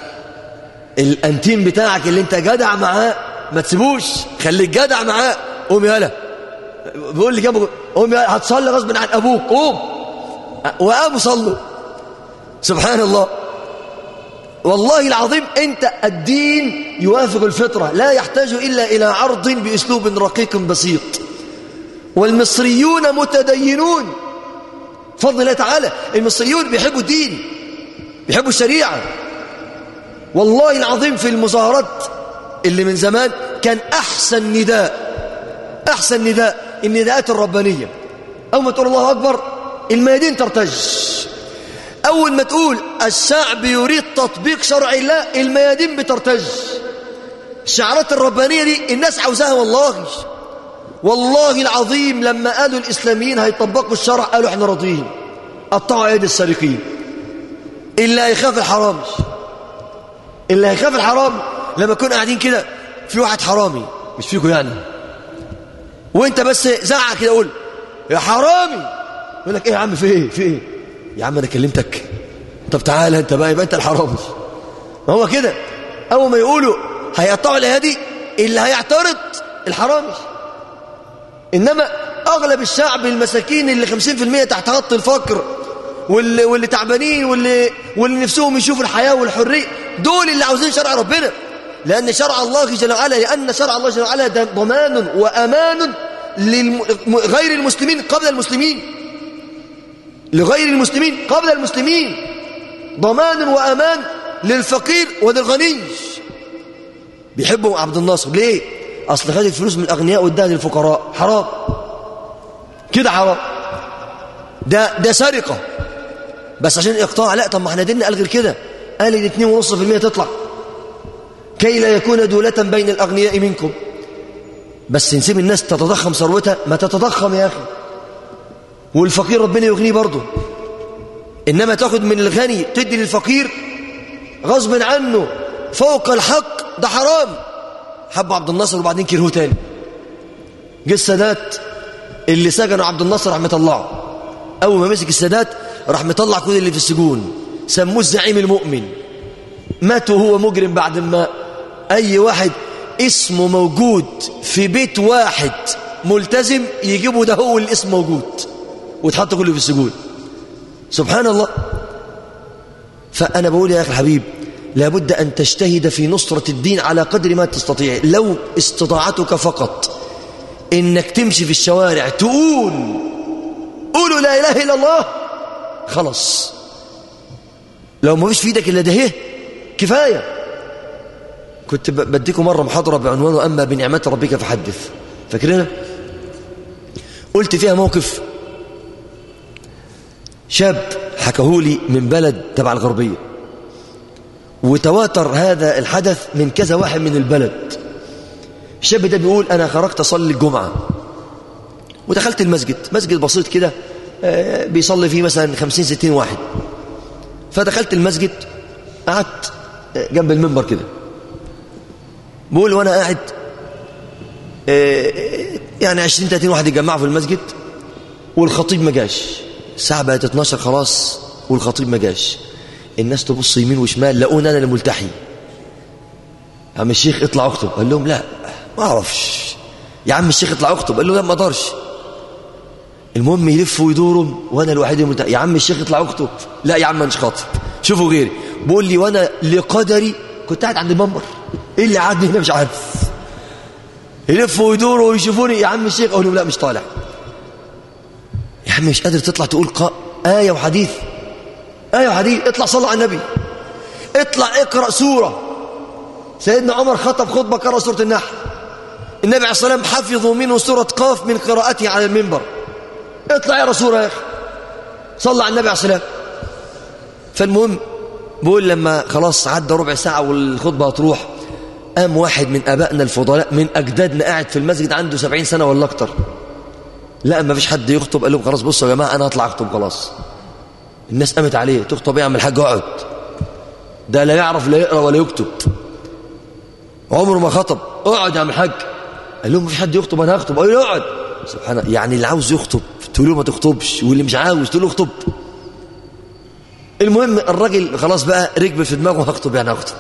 Speaker 3: الانتيم بتاعك اللي انت جدع معاه ما تسيبوش، خليك جدع معاه. قوم يالا، بيقول لي جنبه: قوم يالا هتصلي غصب عن ابوك، قوم. وقاموا صلوا. سبحان الله. والله العظيم انت الدين يوافق الفطرة، لا يحتاج إلا إلى عرض بأسلوب رقيق بسيط. والمصريون متدينون بفضل الله تعالى. المصريون بيحبوا الدين، بيحبوا الشريعة. والله العظيم في المظاهرات اللي من زمان كان أحسن نداء، أحسن نداء النداءات الربانية. أول ما تقول الله أكبر الميادين ترتج. أول ما تقول الشعب يريد تطبيق شرع الله الميادين بترتج. الشعارات الربانية دي الناس عاوزاها. والله والله العظيم لما قالوا الإسلاميين هيطبقوا الشرع قالوا احنا راضيين. قطعوا ايدي السارقين. اللي هيخاف الحرامي، اللي هيخاف الحرامي لما كنا قاعدين كده في واحد حرامي مش فيكم يعني، وانت بس زعق كده قول يا حرامي، يقول لك ايه يا عم في ايه في ايه يا عم انا كلمتك، طب تعالى انت بقى يبقى انت الحرامي. ما هو كده اول ما يقولوا هيقطعوا الايادي اللي هيعترض الحرامي. انما اغلب الشعب المساكين اللي خمسين في المية تحت خط الفقر واللي, واللي تعبانين واللي, واللي نفسهم يشوفوا الحياة والحرية، دول اللي عاوزين شرع ربنا. لأن شرع الله جل وعلا لأن شرع الله جل وعلا ضمان وأمان لغير المسلمين قبل المسلمين، لغير المسلمين قبل المسلمين، ضمان وأمان للفقير وللغني. بيحبوا عبد الناصر ليه؟ أصل خد الفلوس من الأغنياء واداها للفقراء، حرام كده، حرام، ده ده سرقة. بس عشان إقطاع، لا، طب ما احنا ديننا قال غير كده، قال ال اتنين ونص في المية تطلع كي لا يكون دولة بين الأغنياء منكم. بس نسيب الناس تتضخم ثروتها، ما تتضخم يا أخي، والفقير ربنا يغنيه برضه. إنما تاخد من الغني تدي للفقير غصب عنه فوق الحق، ده حرام. حبوا عبد الناصر وبعدين كرهوه تاني. جه السادات اللي سجنوا عبد الناصر راح مطلعه، أول ما مسك السادات راح مطلع كل اللي في السجون، سموه الزعيم المؤمن. مات وهو مجرم بعد ما أي واحد اسمه موجود في بيت واحد ملتزم يجيبه ده هو الاسم موجود، وتحط كله في السجون. سبحان الله. فأنا بقول يا أخي الحبيب، لابد أن تجتهد في نصرة الدين على قدر ما تستطيع. لو استطاعتك فقط إنك تمشي في الشوارع تقول قولوا لا إله إلا الله، خلاص. لو ما فيش في ايدك إلا ده كفاية. كنت بديكم مرة محاضرة بعنوان أما بنعمة ربك فحدث، فاكرينها؟ قلت فيها موقف شاب حكاهولي من بلد تبع الغربية، وتواتر هذا الحدث من كذا واحد من البلد. الشاب ده بيقول أنا خرجت أصلي الجمعة ودخلت المسجد، مسجد بسيط كده بيصلي فيه مثلا خمسين ستين واحد. فدخلت المسجد قعدت جنب المنبر كده، بقول وانا قاعد يعني عشرين ثلاثين واحد يتجمعوا في المسجد والخطيب ما جاش. الساعه بقت اتناشر خلاص والخطيب ما جاش. الناس تبص يمين وشمال، لقوني انا اللي ملتحي. يا عم الشيخ اطلع اخطب. قال لهم لا ما اعرفش. يا عم الشيخ اطلع اخطب. قال له لا ما اقدرش. المهم يلفوا ويدوروا وانا الوحيد الملتحي. يا عم الشيخ اطلع اخطب. لا يا عم مش خاطب، شوفوا غيري. بقول لي وانا لقدري كنت قاعد عند المنبر، ايه اللي قعدني هنا مش عارف. يلفوا ويدوروا ويشوفوني. يا عم الشيخ اقول لهم لا مش طالع. يا عم مش قادر تطلع تقول قاء آية وحديث، آية وحديث. اطلع صلى على النبي، اطلع اقرأ سورة. سيدنا عمر خطب خطبة قرأ سورة النحل، النبي عليه الصلاة والسلام حفظوا منه سورة قاف من قراءته على المنبر. اطلع يا رسول يا اخي، صلى على النبي عليه الصلاة والسلام. فالمهم بقول لما خلاص عدى ربع ساعة والخطبة هتروح، قام واحد من أبائنا الفضلاء من أجدادنا قاعد في المسجد عنده سبعين سنة ولا أكتر، لا ما فيش حد يخطب. قال لهم خلاص بصوا يا جماعة أنا هطلع أخطب خلاص. الناس قامت عليه، تخطب يا عم الحاج؟ اقعد، ده لا يعرف لا يقرأ ولا يكتب، عمره ما خطب. اقعد يا عم الحاج. قال لهم ما فيش حد يخطب، أنا هخطب. قال له اقعد. سبحان الله، يعني اللي عاوز يخطب تقول له ما تخطبش، واللي مش عاوز تقول له اخطب. المهم الراجل خلاص بقى ركب في دماغه هخطب يعني هخطب.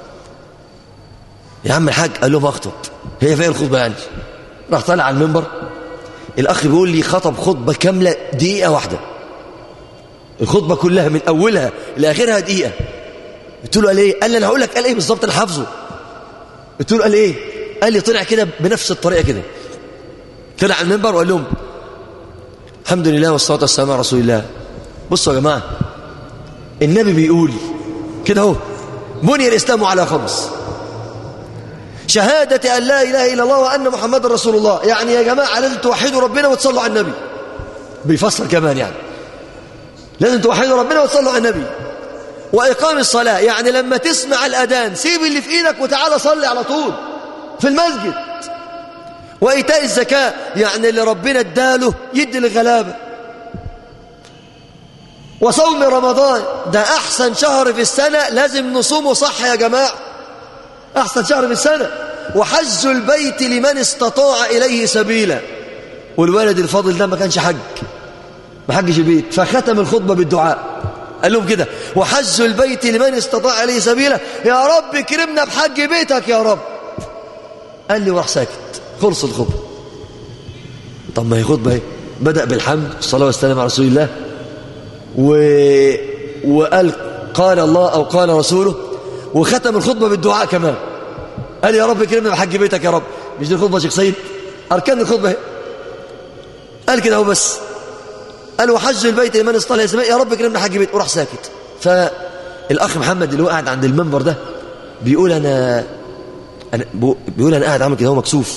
Speaker 3: يا عم الحاج قال لهم هخطب، هي فين الخطبه يعني؟ راح طالع على المنبر. الاخ بيقول لي خطب خطبه كامله دقيقه واحده، الخطبه كلها من اولها لاخرها دقيقه. قلت له قال ايه؟ قال لي انا هقول لك قال ايه بالظبط، انا حافظه. قلت له قال ايه؟ قال لي طلع كده بنفس الطريقه كده، طلع على المنبر وقال لهم الحمد لله والصلاه والسلام على رسول الله. بصوا يا جماعه، النبي بيقول كده اهو: بني الإسلام على خمس: شهادة أن لا إله إلا الله وأن محمد رسول الله. يعني يا جماعة لازم توحدوا ربنا وتصلوا على النبي. بيفسر كمان يعني لازم توحدوا ربنا وتصلوا على النبي. وإقام الصلاة، يعني لما تسمع الأذان سيب اللي في إيدك وتعالى صلي على طول في المسجد. وإيتاء الزكاة، يعني اللي ربنا اداله يدي للغلابة. وصوم رمضان، ده أحسن شهر في السنة لازم نصومه صح يا جماعة، أحسن شهر في السنة. وحج البيت لمن استطاع إليه سبيلا. والولد الفاضل ده ما كانش حج، ما حجش البيت، فختم الخطبة بالدعاء، قال لهم كده: وحج البيت لمن استطاع إليه سبيلا، يا رب كرمنا بحج بيتك يا رب. قال لي وراح ساكت، خلص الخطبة. طب ما هي خطبة ايه؟ بدأ بالحمد والصلاة والسلام على رسول الله، و... وقال قال الله أو قال رسوله، وختم الخطبة بالدعاء كمان. قال يا رب كرمنا بحج بيتك يا رب. مش دي الخطبة يا شيخ سيد؟ أركان الخطبة. قال كده هو بس، قال وحج البيت لمن استطاع إليه سبيلا، يا رب كرمنا حج بيت، وراح ساكت. فالأخ محمد اللي هو قاعد عند المنبر ده بيقول أنا أنا بيقول أنا قاعد عامل كده هو مكسوف،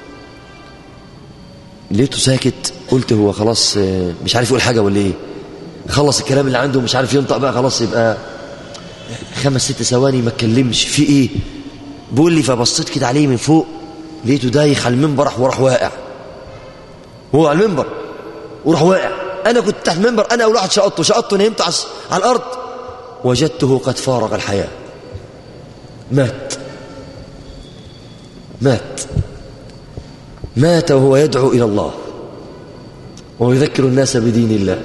Speaker 3: لقيته ساكت، قلت هو خلاص مش عارف يقول حاجة ولا إيه، خلص الكلام اللي عنده مش عارف ينطق بقى، خلاص يبقى خمس ست ثواني ما اتكلمش في إيه. بيقول لي فبصيت كده عليه من فوق، لقيته دايخ على المنبر وراح واقع، هو على المنبر وراح واقع. أنا كنت تحت المنبر، أنا أول واحد شقطته شقطته نمت على الأرض، وجدته قد فارق الحياة، مات مات مات وهو يدعو إلى الله ويذكر الناس بدين الله.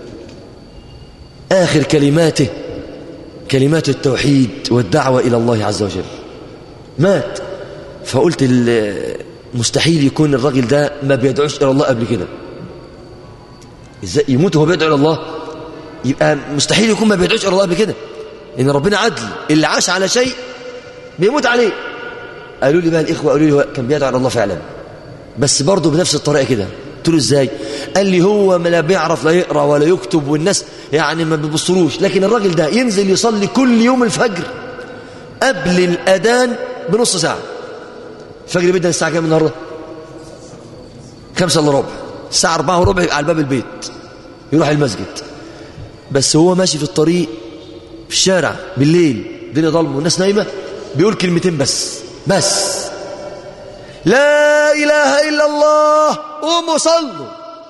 Speaker 3: آخر كلماته كلمات التوحيد والدعوة إلى الله عز وجل، مات. فقلت مستحيل يكون الراجل ده ما بيدعوش إلى الله قبل كده، إزاي يموت وهو بيدعو إلى الله؟ يبقى مستحيل يكون ما بيدعوش إلى الله قبل كده، إن ربنا عدل، اللي عاش على شيء بيموت عليه. قالوا لي بقى الإخوة، قالوا لي كان بيدعو إلى الله فعلا، بس برضه بنفس الطريقة كده. قلت له إزاي؟ قال لي هو ما لا بيعرف لا يقرأ ولا يكتب، والناس يعني ما بيبصروش، لكن الراجل ده ينزل يصلي كل يوم الفجر قبل الأذان بنص ساعة. الفجر بيبدأ الساعة كام النهارده؟ خمسة الا ربع، الساعة أربعة وربع يبقى على باب البيت يروح المسجد. بس هو ماشي في الطريق في الشارع بالليل، الدنيا ضلمه والناس نايمة، بيقول كلمتين بس بس لا إله إلا الله قوموا صلوا،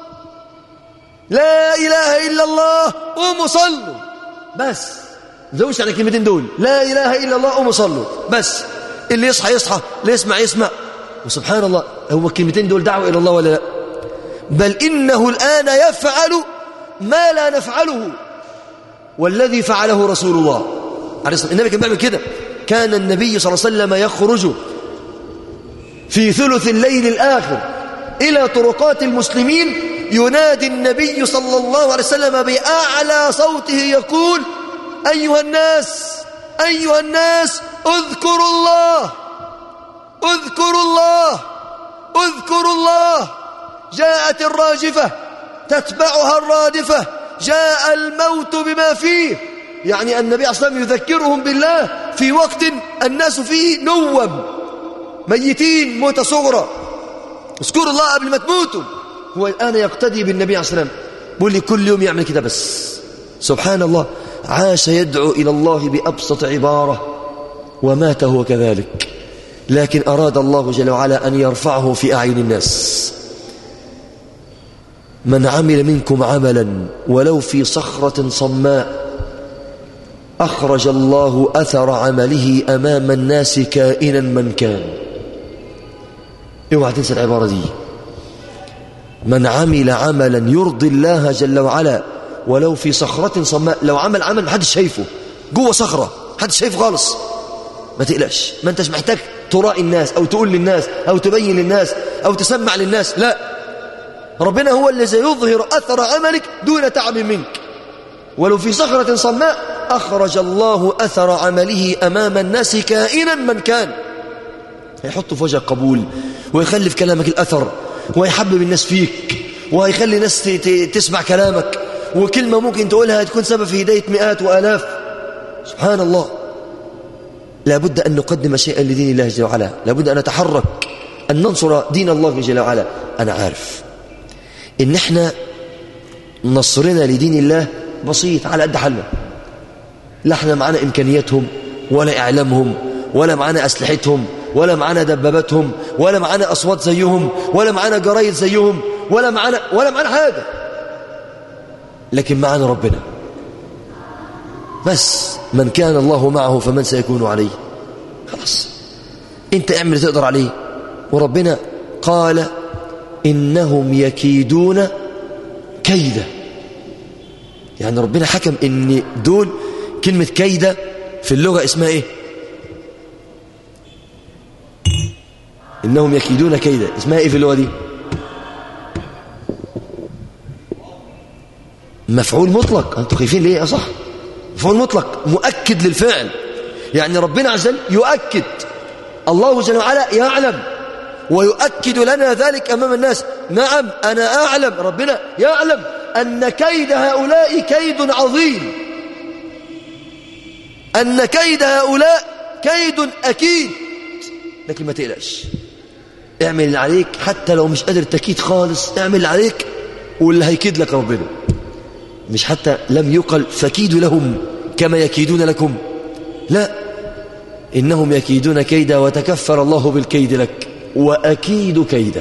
Speaker 3: لا إله إلا الله قوموا صلوا، بس زوجش على الكلمتين دول، لا إله إلا الله قوموا صلوا بس. اللي يصحى يصحى، اللي يسمع يسمع. وسبحان الله، هو الكلمتين دول دعوة إلى الله ولا لا؟ بل إنه الآن يفعل ما لا نفعله، والذي فعله رسول الله عليه الصلاة. النبي كان بيعمل كده، كان النبي صلى الله عليه وسلم يخرج في ثلث الليل الآخر إلى طرقات المسلمين، ينادي النبي صلى الله عليه وسلم بأعلى صوته يقول أيها الناس أيها الناس اذكروا الله اذكروا الله اذكروا الله، جاءت الراجفة تتبعها الرادفة، جاء الموت بما فيه. يعني النبي صلى الله عليه وسلم يذكرهم بالله في وقت الناس فيه نوم ميتين موتة صغرى، اذكروا الله قبل ما تموتوا. هو الآن يقتدي بالنبي عليه الصلاة والسلام، بيقول لي كل يوم يعمل كده بس. سبحان الله، عاش يدعو إلى الله بأبسط عبارة ومات هو كذلك، لكن أراد الله جل وعلا أن يرفعه في أعين الناس. من عمل منكم عملا ولو في صخرة صماء أخرج الله أثر عمله أمام الناس كائنا من كان. اوعى تنسى العبارة دي، من عمل عملا يرضي الله جل وعلا ولو في صخرة صماء. لو عمل عمل محدش شايفه، جوه صخرة محدش شايفه خالص، ما تقلقش، ما انتش محتاج تراءي الناس أو تقول للناس أو تبين للناس أو تسمع للناس، لا، ربنا هو الذي يظهر أثر عملك دون تعب منك. ولو في صخرة صماء أخرج الله أثر عمله أمام الناس كائنا من كان. هيحط في وجهك قبول، ويخلي في كلامك الأثر، ويحبب الناس فيك، وهيخلي الناس تسمع كلامك، وكلمة ممكن تقولها تكون سبب في هداية مئات وآلاف. سبحان الله. لابد أن نقدم شيئا لدين الله جل وعلا، لابد أن نتحرك أن ننصر دين الله جل وعلا. أنا عارف إن احنا نصرنا لدين الله بسيط على قد حالنا، لا احنا معنا إمكانياتهم ولا إعلامهم ولا معنا أسلحتهم ولا معنا دباباتهم ولا معنا أصوات زيهم ولا معنا جرايد زيهم ولا معنا ولا معنا حاجة، لكن معنا ربنا بس. من كان الله معه فمن سيكون عليه. خلاص انت اعمل اللي تقدر عليه، وربنا قال إنهم يكيدون كيدا. يعني ربنا حكم إن دول كلمة كيدة في اللغة اسمها إيه؟ إنهم يكيدون كيدا اسمها إيه في اللغة دي؟ مفعول مطلق. أنتوا خايفين ليه؟ أصح مفعول مطلق مؤكد للفعل، يعني ربنا عز وجل يؤكد الله جل وعلا يعلم ويؤكد لنا ذلك أمام الناس. نعم أنا أعلم، ربنا يعلم أن كيد هؤلاء كيد عظيم، أن كيد هؤلاء كيد أكيد، لكن ما تقلقش، اعمل اللي عليك حتى لو مش قادر تكيد خالص، اعمل اللي عليك واللي هيكيد لك ربنا. مش حتى لم يقل فكيدوا لهم كما يكيدون لكم، لا، إنهم يكيدون كيدا وتكفل الله بالكيد لك وأكيد كيدا.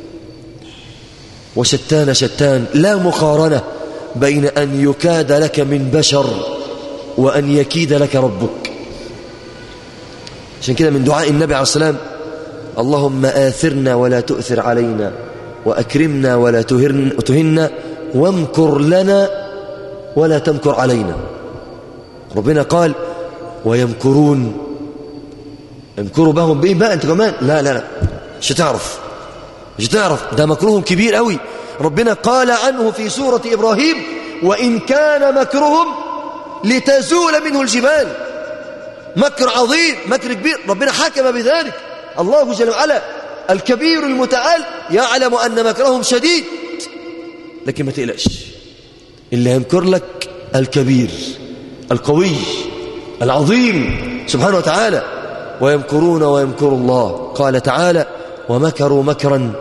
Speaker 3: وشتان شتان، لا مقارنة بين أن يكاد لك من بشر وأن يكيد لك ربك. عشان كده من دعاء النبي عليه السلام: اللهم آثرنا ولا تؤثر علينا، وأكرمنا ولا تهنا، وامكر لنا ولا تمكر علينا. ربنا قال: ويمكرون، يمكروا بهم بإيه بقى أنت كمان؟ لا لا لا، مش هتعرف، مش هتعرف، ده مكرهم كبير قوي. ربنا قال عنه في سورة إبراهيم: وإن كان مكرهم لتزول منه الجبال. مكر عظيم، مكر كبير، ربنا حكم بذلك. الله جل وعلا الكبير المتعال يعلم أن مكرهم شديد، لكن ما تقلقش، اللي يمكر لك الكبير القوي العظيم سبحانه وتعالى. ويمكرون ويمكر الله. قال تعالى: ومكروا مكرا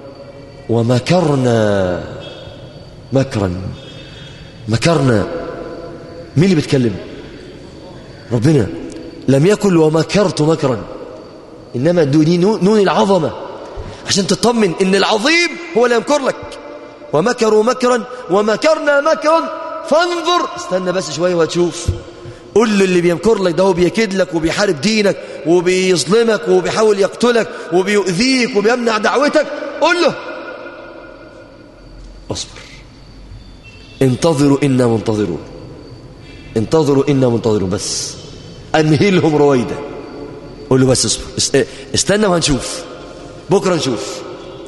Speaker 3: ومكرنا مكرا. مكرنا، مين اللي بيتكلم؟ ربنا. لم يكن ومكرت مكرا، إنما دوني نون العظمة عشان تطمن إن العظيم هو اللي يمكر لك. ومكروا مكرا ومكرنا مكرا فانظر، استنى بس شوية وتشوف. قل له اللي بيمكر لك ده هو بيكيد لك وبيحارب دينك وبيظلمك وبيحاول يقتلك وبيؤذيك وبيمنع دعوتك، قل له اصبر، انتظروا إنا منتظرون، انتظروا إنا منتظرون، بس أمهلهم رويدا. قل له بس اصبر، استنى وهنشوف، بكرة نشوف.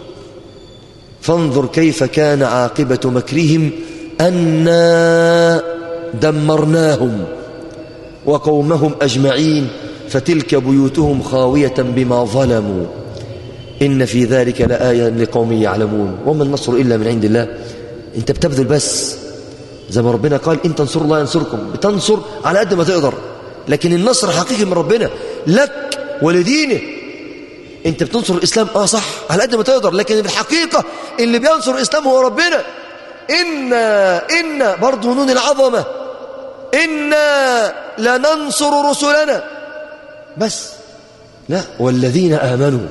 Speaker 3: فانظر كيف كان عاقبة مكرهم أنا دمرناهم وقومهم أجمعين فتلك بيوتهم خاوية بما ظلموا إن في ذلك لآية لقوم يعلمون. وما النصر إلا من عند الله. أنت بتبذل بس، زي ما ربنا قال: إن تنصروا الله ينصركم. بتنصر على قد ما تقدر، لكن النصر حقيقي من ربنا لك ولدينه. أنت بتنصر الإسلام آه صح على قد ما تقدر، لكن الحقيقة اللي بينصر الإسلام هو ربنا. إنا إنا برضو نون العظمة، إنا لننصر رسلنا، بس لا، والذين آمنوا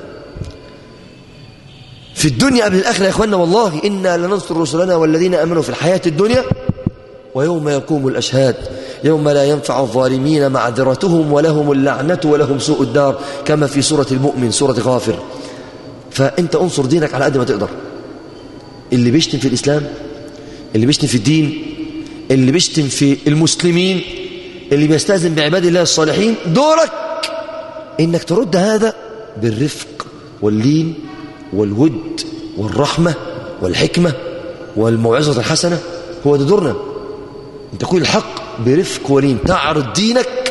Speaker 3: في الدنيا قبل الآخرة يا إخواننا. والله إنا لننصر رسلنا والذين آمنوا في الحياة الدنيا ويوم يقوم الأشهاد يوم لا ينفع الظالمين معذرتهم ولهم اللعنة ولهم سوء الدار، كما في سورة المؤمن سورة غافر. فأنت انصر دينك على قد ما تقدر. اللي بيشتم في الإسلام، اللي بيشتم في الدين، اللي بيشتم في المسلمين، اللي بيستأذن بعباد الله الصالحين، دورك إنك ترد هذا بالرفق واللين والود والرحمة والحكمة والموعظة الحسنة. هو ده دورنا، أن تقول الحق برفق ولين، تعرض دينك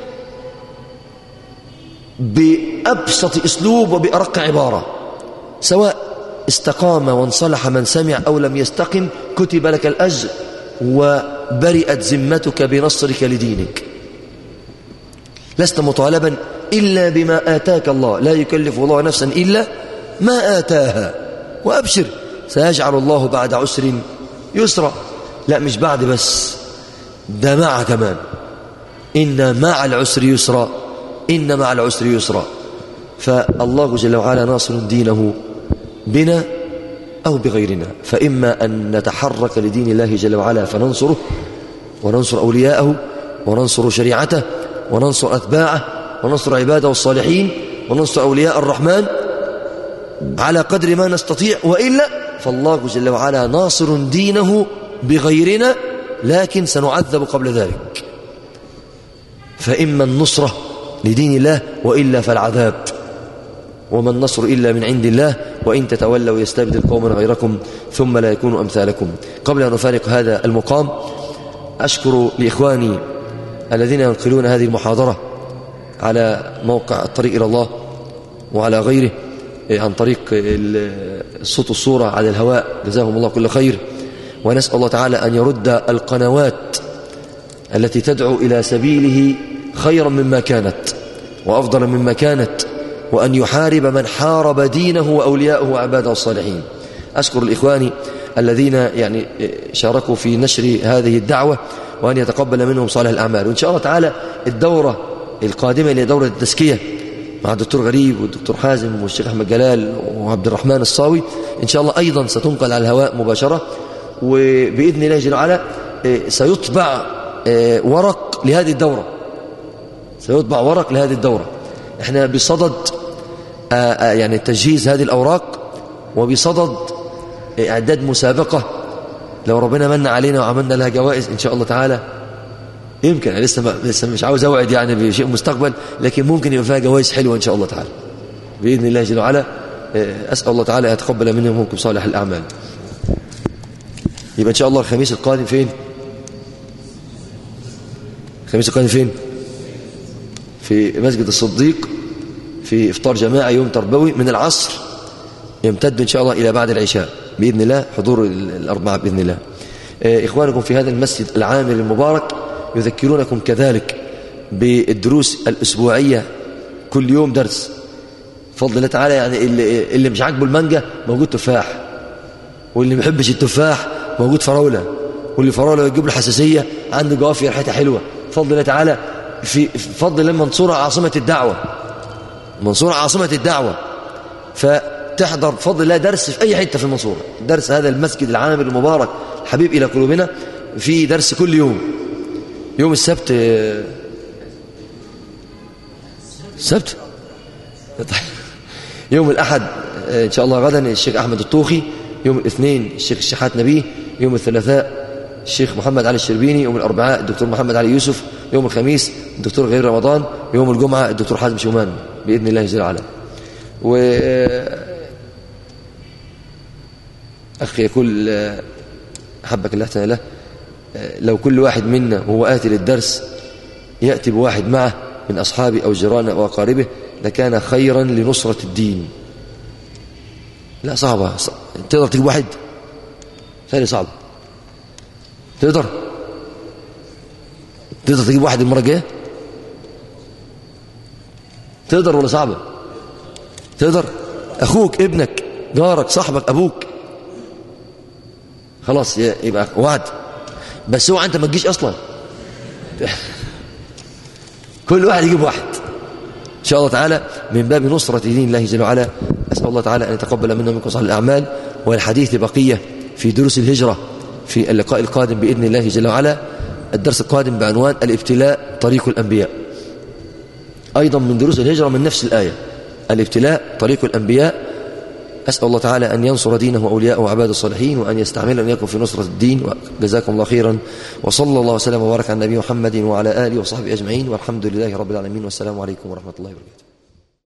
Speaker 3: بأبسط أسلوب وبأرق عبارة، سواء استقام وانصلح من سمع أو لم يستقم كتب لك الأجر وبرئت ذمتك بنصرك لدينك. لست مطالبا إلا بما آتاك الله، لا يكلف الله نفسا إلا ما آتاها، وأبشر سيجعل الله بعد عسر يسرا. لا مش بعد بس، ده مع كمان، إن مع العسر يسرا، إن مع العسر يسرا. فالله جل وعلا ناصر دينه بنا أو بغيرنا، فإما أن نتحرك لدين الله جل وعلا فننصره وننصر أولياءه وننصر شريعته وننصر أتباعه وننصر عباده الصالحين وننصر أولياء الرحمن على قدر ما نستطيع، وإلا فالله جل وعلا ناصر دينه بغيرنا، لكن سنعذب قبل ذلك. فإما النصرة لدين الله وإلا فالعذاب. وما النصر إلا من عند الله وإن تتولوا يستبدل قوما غيركم ثم لا يكونوا أمثالكم. قبل أن نفارق هذا المقام أشكر لإخواني الذين ينقلون هذه المحاضرة على موقع الطريق إلى الله وعلى غيره عن طريق الصوت والصورة على الهواء، جزاهم الله كل خير. ونسأل الله تعالى أن يرد القنوات التي تدعو إلى سبيله خيرا مما كانت وأفضل مما كانت، وأن يحارب من حارب دينه وأولياءه وعباده الصالحين. أشكر الإخوان الذين يعني شاركوا في نشر هذه الدعوة، وأن يتقبل منهم صالح الأعمال. وإن شاء الله تعالى الدورة القادمة اللي هي دورة التزكية مع الدكتور غريب والدكتور حازم والشيخ أحمد جلال وعبد الرحمن الصاوي إن شاء الله أيضا ستنقل على الهواء مباشرة، وبإذن الله جل وعلا سيطبع ورق لهذه الدورة، سيطبع ورق لهذه الدورة. احنا بصدد يعني تجهيز هذه الأوراق، وبصدد إعداد مسابقة لو ربنا من علينا وعملنا لها جوائز إن شاء الله تعالى. يمكن لسه لسه مش عاوز أوعد يعني بشيء مستقبل، لكن ممكن يبقى فيها جوائز حلوة إن شاء الله تعالى بإذن الله جل وعلا. أسأل الله تعالى يتقبل منهم ومنكم صالح الأعمال. يبقى إن شاء الله الخميس القادم فين؟ الخميس القادم فين؟ في مسجد الصديق في إفطار جماعي يوم تربوي من العصر، يمتد إن شاء الله إلى بعد العشاء بإذن الله، حضور الأربعة بإذن الله. إخوانكم في هذا المسجد العامر المبارك يذكرونكم كذلك بالدروس الأسبوعية، كل يوم درس بفضل الله تعالى. يعني اللي, اللي مش عاجبه المانجا موجود تفاح، واللي ما بيحبش التفاح موجود فراولة، واللي فراولة يجيب له حساسية عنده جوافي ريحتها حلوة بفضل الله تعالى. في فضل الله المنصورة عاصمة الدعوة، المنصورة عاصمة الدعوة، فتحضر بفضل الله درس في أي حتة في المنصورة. درس هذا المسجد العامر المبارك حبيب إلى قلوبنا، في درس كل يوم. يوم السبت السبت يوم الأحد إن شاء الله غدا الشيخ أحمد الطوخي، يوم الاثنين الشيخ الشحات نبيه، يوم الثلاثاء الشيخ محمد علي الشربيني، يوم الأربعاء الدكتور محمد علي يوسف، يوم الخميس الدكتور غير رمضان، يوم الجمعة الدكتور حازم شومان بإذن الله جل وعلا. و أخي يقول أحبك الله تعالى له، لو كل واحد منا وهو آتي للدرس يأتي بواحد معه من أصحابه أو جيرانه أو أقاربه لكان خيرا لنصرة الدين. لا صعبة، تقدر تجيب واحد؟ ثاني صعب. تقدر تقدر تجيب واحد المرة الجاية؟ تقدر ولا صعبة؟ تقدر. أخوك، ابنك، جارك، صاحبك، أبوك، خلاص يبقى وعد. بس هو أنت ما تجيش أصلا. كل واحد يجيب واحد إن شاء الله تعالى من باب نصرة دين الله جل وعلا. أسأل الله تعالى أن يتقبل منا ومنكم صالح الأعمال. والحديث بقية في دروس الهجرة في اللقاء القادم بإذن الله جل وعلا. الدرس القادم بعنوان الابتلاء طريق الأنبياء، أيضا من دروس الهجرة من نفس الآية، الابتلاء طريق الأنبياء. أسأل الله تعالى أن ينصر دينه وأولياءه وعباده الصالحين، وأن يستعملنا إياكم في نصرة الدين. وجزاكم الله خيرا، وصلى الله وسلم وبارك على النبي محمد وعلى آله وصحبه أجمعين، والحمد لله رب العالمين، والسلام عليكم ورحمة الله وبركاته.